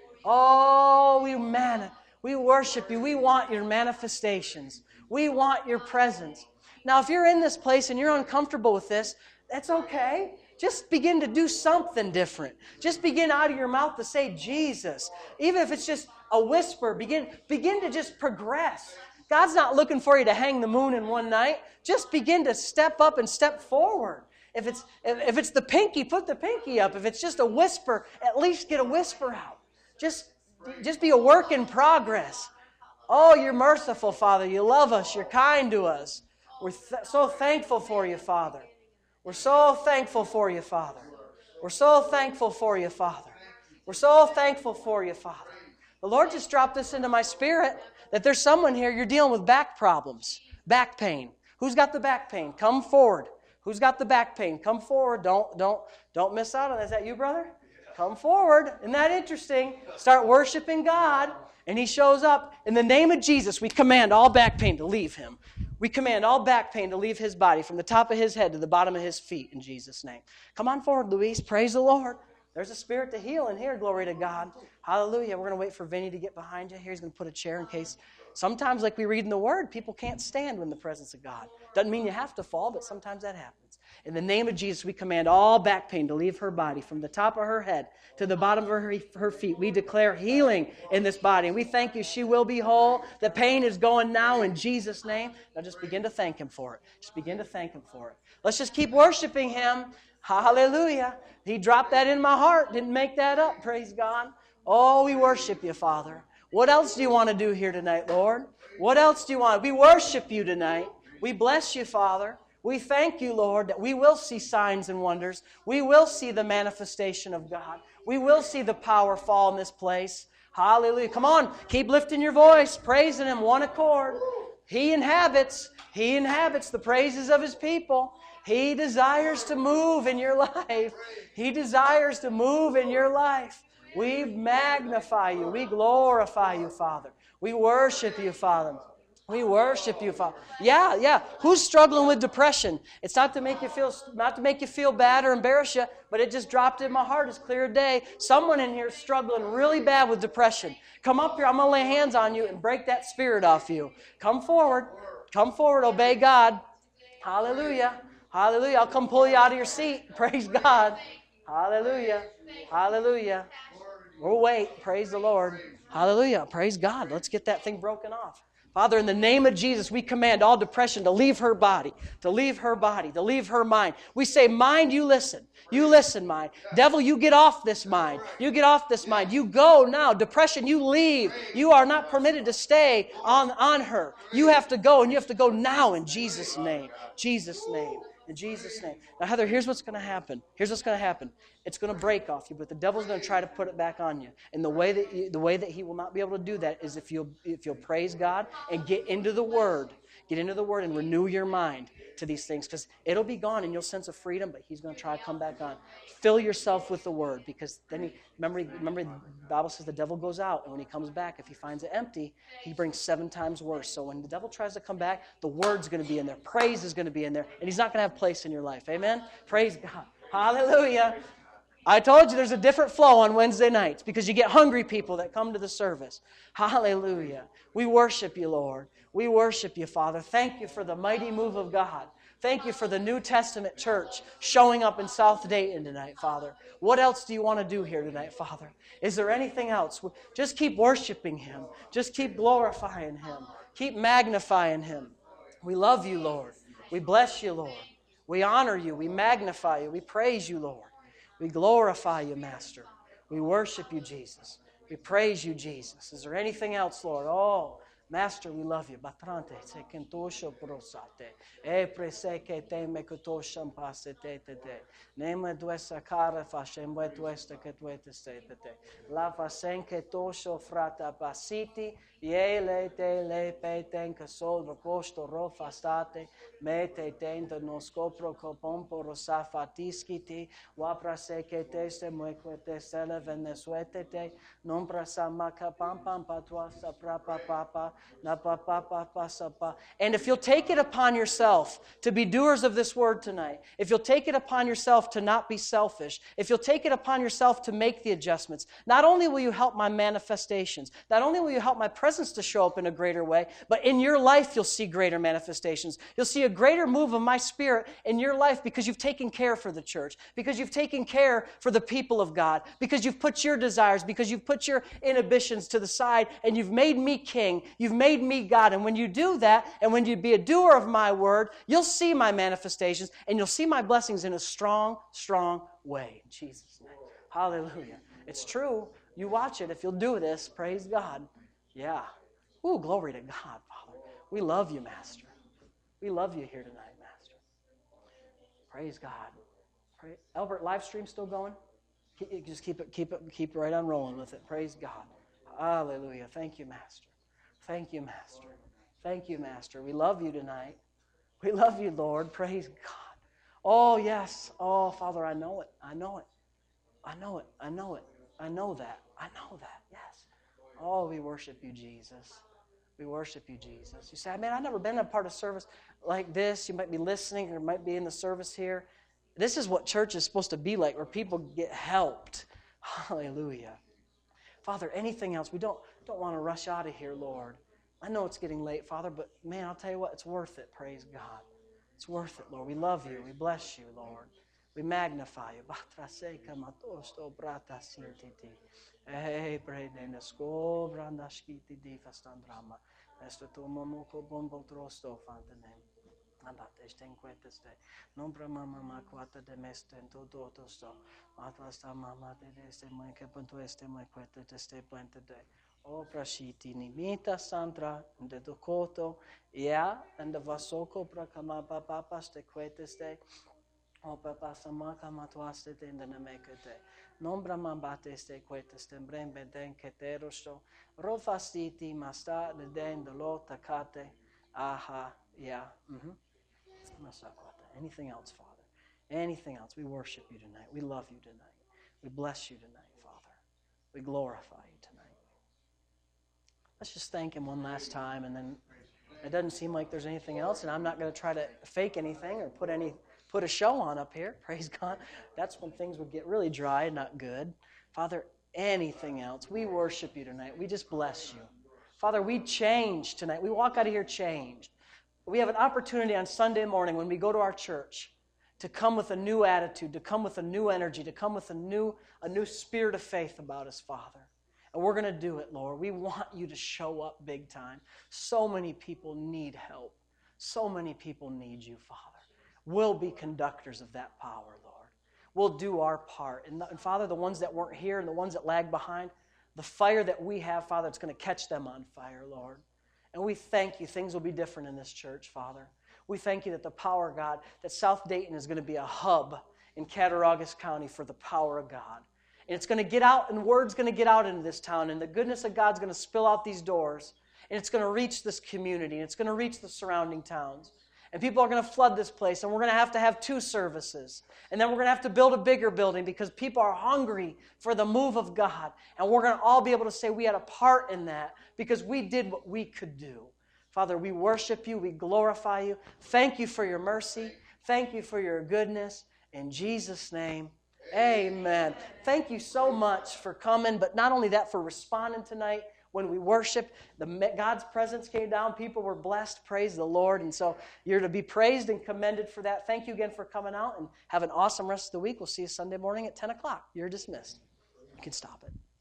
Oh, we man, we worship you. We want your manifestations. We want your presence. Now, if you're in this place and you're uncomfortable with this, that's okay. Just begin to do something different. Just begin out of your mouth to say Jesus. Even if it's just a whisper, begin, begin to just progress. God's not looking for you to hang the moon in one night. Just begin to step up and step forward. If it's, if, if it's the pinky, put the pinky up. If it's just a whisper, at least get a whisper out. Just, just be a work in progress. Oh, you're merciful, Father. You love us. You're kind to us. We're th- so thankful for you, Father. We're so thankful for you, Father. We're so thankful for you, Father. We're so thankful for you, Father. The Lord just dropped this into my spirit that there's someone here, you're dealing with back problems, back pain. Who's got the back pain? Come forward. Who's got the back pain? Come forward. Don't, don't, don't miss out on that. Is that you, brother? Come forward. Isn't that interesting? Start worshiping God, and He shows up. In the name of Jesus, we command all back pain to leave Him. We command all back pain to leave His body from the top of His head to the bottom of His feet in Jesus' name. Come on forward, Luis. Praise the Lord. There's a spirit to heal in here. Glory to God. Hallelujah. We're going to wait for Vinny to get behind you. Here he's going to put a chair in case. Sometimes, like we read in the Word, people can't stand in the presence of God. Doesn't mean you have to fall, but sometimes that happens. In the name of Jesus, we command all back pain to leave her body from the top of her head to the bottom of her, her feet. We declare healing in this body. And we thank you she will be whole. The pain is going now in Jesus' name. Now just begin to thank Him for it. Just begin to thank Him for it. Let's just keep worshiping Him. Hallelujah. He dropped that in my heart. Didn't make that up. Praise God. Oh, we worship you, Father. What else do you want to do here tonight, Lord? What else do you want? We worship you tonight. We bless you, Father. We thank you, Lord, that we will see signs and wonders. We will see the manifestation of God. We will see the power fall in this place. Hallelujah. Come on, keep lifting your voice, praising Him, one accord. He inhabits, He inhabits the praises of His people. He desires to move in your life. He desires to move in your life. We magnify you. We glorify you, Father. We worship you, Father. We worship you, Father. Yeah, yeah. Who's struggling with depression? It's not to make you feel not to make you feel bad or embarrass you, but it just dropped in my heart as clear day. Someone in here is struggling really bad with depression. Come up here. I'm going to lay hands on you and break that spirit off you. Come forward. Come forward. Obey God. Hallelujah. Hallelujah. I'll come pull you out of your seat. Praise God. Hallelujah. Hallelujah. We'll wait. Praise the Lord. Hallelujah. Praise God. Let's get that thing broken off. Father, in the name of Jesus, we command all depression to leave her body, to leave her body, to leave her mind. We say, mind, you listen. You listen, mind. Devil, you get off this mind. You get off this mind. You go now. Depression, you leave. You are not permitted to stay on, on her. You have to go, and you have to go now in Jesus' name. Jesus' name. In Jesus' name. Now, Heather, here's what's going to happen. Here's what's going to happen. It's going to break off you, but the devil's going to try to put it back on you. And the way that you, the way that he will not be able to do that is if you'll if you'll praise God and get into the Word, get into the Word and renew your mind to these things, because it'll be gone and you'll sense a freedom, but he's going to try to come back on. Fill yourself with the Word, because then he remember remember the Bible says the devil goes out, and when he comes back, if he finds it empty, he brings seven times worse. So when the devil tries to come back, the Word's going to be in there, praise is going to be in there, and he's not going to have place in your life. Amen. Praise God. Hallelujah. I told you there's a different flow on Wednesday nights because you get hungry people that come to the service. Hallelujah. We worship you, Lord. We worship you, Father. Thank you for the mighty move of God. Thank you for the New Testament church showing up in South Dayton tonight, Father. What else do you want to do here tonight, Father? Is there anything else? Just keep worshiping Him. Just keep glorifying Him. Keep magnifying Him. We love you, Lord. We bless you, Lord. We honor you. We magnify you. We praise you, Lord. We glorify you, Master. We worship you, Jesus. We praise you, Jesus. Is there anything else, Lord? Oh, Master, we love you. Batrante, sekentosho prosate. E preseke te mekutosham pasete te te. Neme duesa cara fashem we duesta que duete te te. La fasenke tosho frata pasiti. Ye le te le pe tenka sol rocosto rofa state. Me te tenta no scopro copompo rosafatiskiti. Wapra seke te se muequete sele venezuete te. Non prasamaka pam pam patwa sapra papa. And if you'll take it upon yourself to be doers of this word tonight, if you'll take it upon yourself to not be selfish, if you'll take it upon yourself to make the adjustments, not only will you help my manifestations, not only will you help my presence to show up in a greater way, but in your life you'll see greater manifestations. You'll see a greater move of my Spirit in your life because you've taken care for the church, because you've taken care for the people of God, because you've put your desires, because you've put your inhibitions to the side, and you've made me king, you've made me God. And when you do that, and when you be a doer of my word, you'll see my manifestations, and you'll see my blessings in a strong, strong way. In Jesus' name. Hallelujah. It's true. You watch it. If you'll do this, praise God. Yeah. Ooh, glory to God, Father. We love you, Master. We love you here tonight, Master. Praise God. Pray. Albert, live stream still going? Keep, just keep it, keep it, keep right on rolling with it. Praise God. Hallelujah. Thank you, Master. Thank you, Master. Thank you, Master. We love you tonight. We love you, Lord. Praise God. Oh, yes. Oh, Father, I know it. I know it. I know it. I know it. I know that. I know that. Yes. Oh, we worship you, Jesus. We worship you, Jesus. You say, man, I've never been a part of service like this. You might be listening or might be in the service here. This is what church is supposed to be like, where people get helped. Hallelujah. Father, anything else? We don't, don't want to rush out of here, Lord. I know it's getting late, Father, but man, I'll tell you what, it's worth it, praise God. It's worth it, Lord. We love you. We bless you, Lord. We magnify you. Nombra mama makwata de meste en todo tosto. Matlasta mama de este muy que punto este muy cuete de este puente de. O prashiti nimita santra de dokoto. Ya and the vasoko prakama papa ste cuete ste. O papa samaka matwaste de the namekete. Nombra mambate ste cuete ste brembe den keterosto. Rofastiti masta de den de lo takate. Aha, yeah. Mhm. Anything else, Father? Anything else? We worship you tonight. We love you tonight. We bless you tonight, Father. We glorify you tonight. Let's just thank him one last time, and then it doesn't seem like there's anything else, and I'm not going to try to fake anything or put any put a show on up here. Praise God. That's when things would get really dry and not good. Father, anything else? We worship you tonight. We just bless you. Father, we change tonight. We walk out of here changed. We have an opportunity on Sunday morning when we go to our church to come with a new attitude, to come with a new energy, to come with a new, a new spirit of faith about us, Father. And we're going to do it, Lord. We want you to show up big time. So many people need help. So many people need you, Father. We'll be conductors of that power, Lord. We'll do our part. And, and Father, the ones that weren't here and the ones that lagged behind, the fire that we have, Father, it's going to catch them on fire, Lord. And we thank you. Things will be different in this church, Father. We thank you that the power of God, that South Dayton is going to be a hub in Cattaraugus County for the power of God. And it's going to get out, and word's going to get out into this town, and the goodness of God's going to spill out these doors, and it's going to reach this community, and it's going to reach the surrounding towns. And people are going to flood this place, and we're going to have to have two services. And then we're going to have to build a bigger building because people are hungry for the move of God. And we're going to all be able to say we had a part in that because we did what we could do. Father, we worship you. We glorify you. Thank you for your mercy. Thank you for your goodness. In Jesus' name, amen. Thank you so much for coming, but not only that, for responding tonight. When we worshiped, the, God's presence came down. People were blessed. Praise the Lord. And so you're to be praised and commended for that. Thank you again for coming out, and have an awesome rest of the week. We'll see you Sunday morning at ten o'clock. You're dismissed. You can stop it.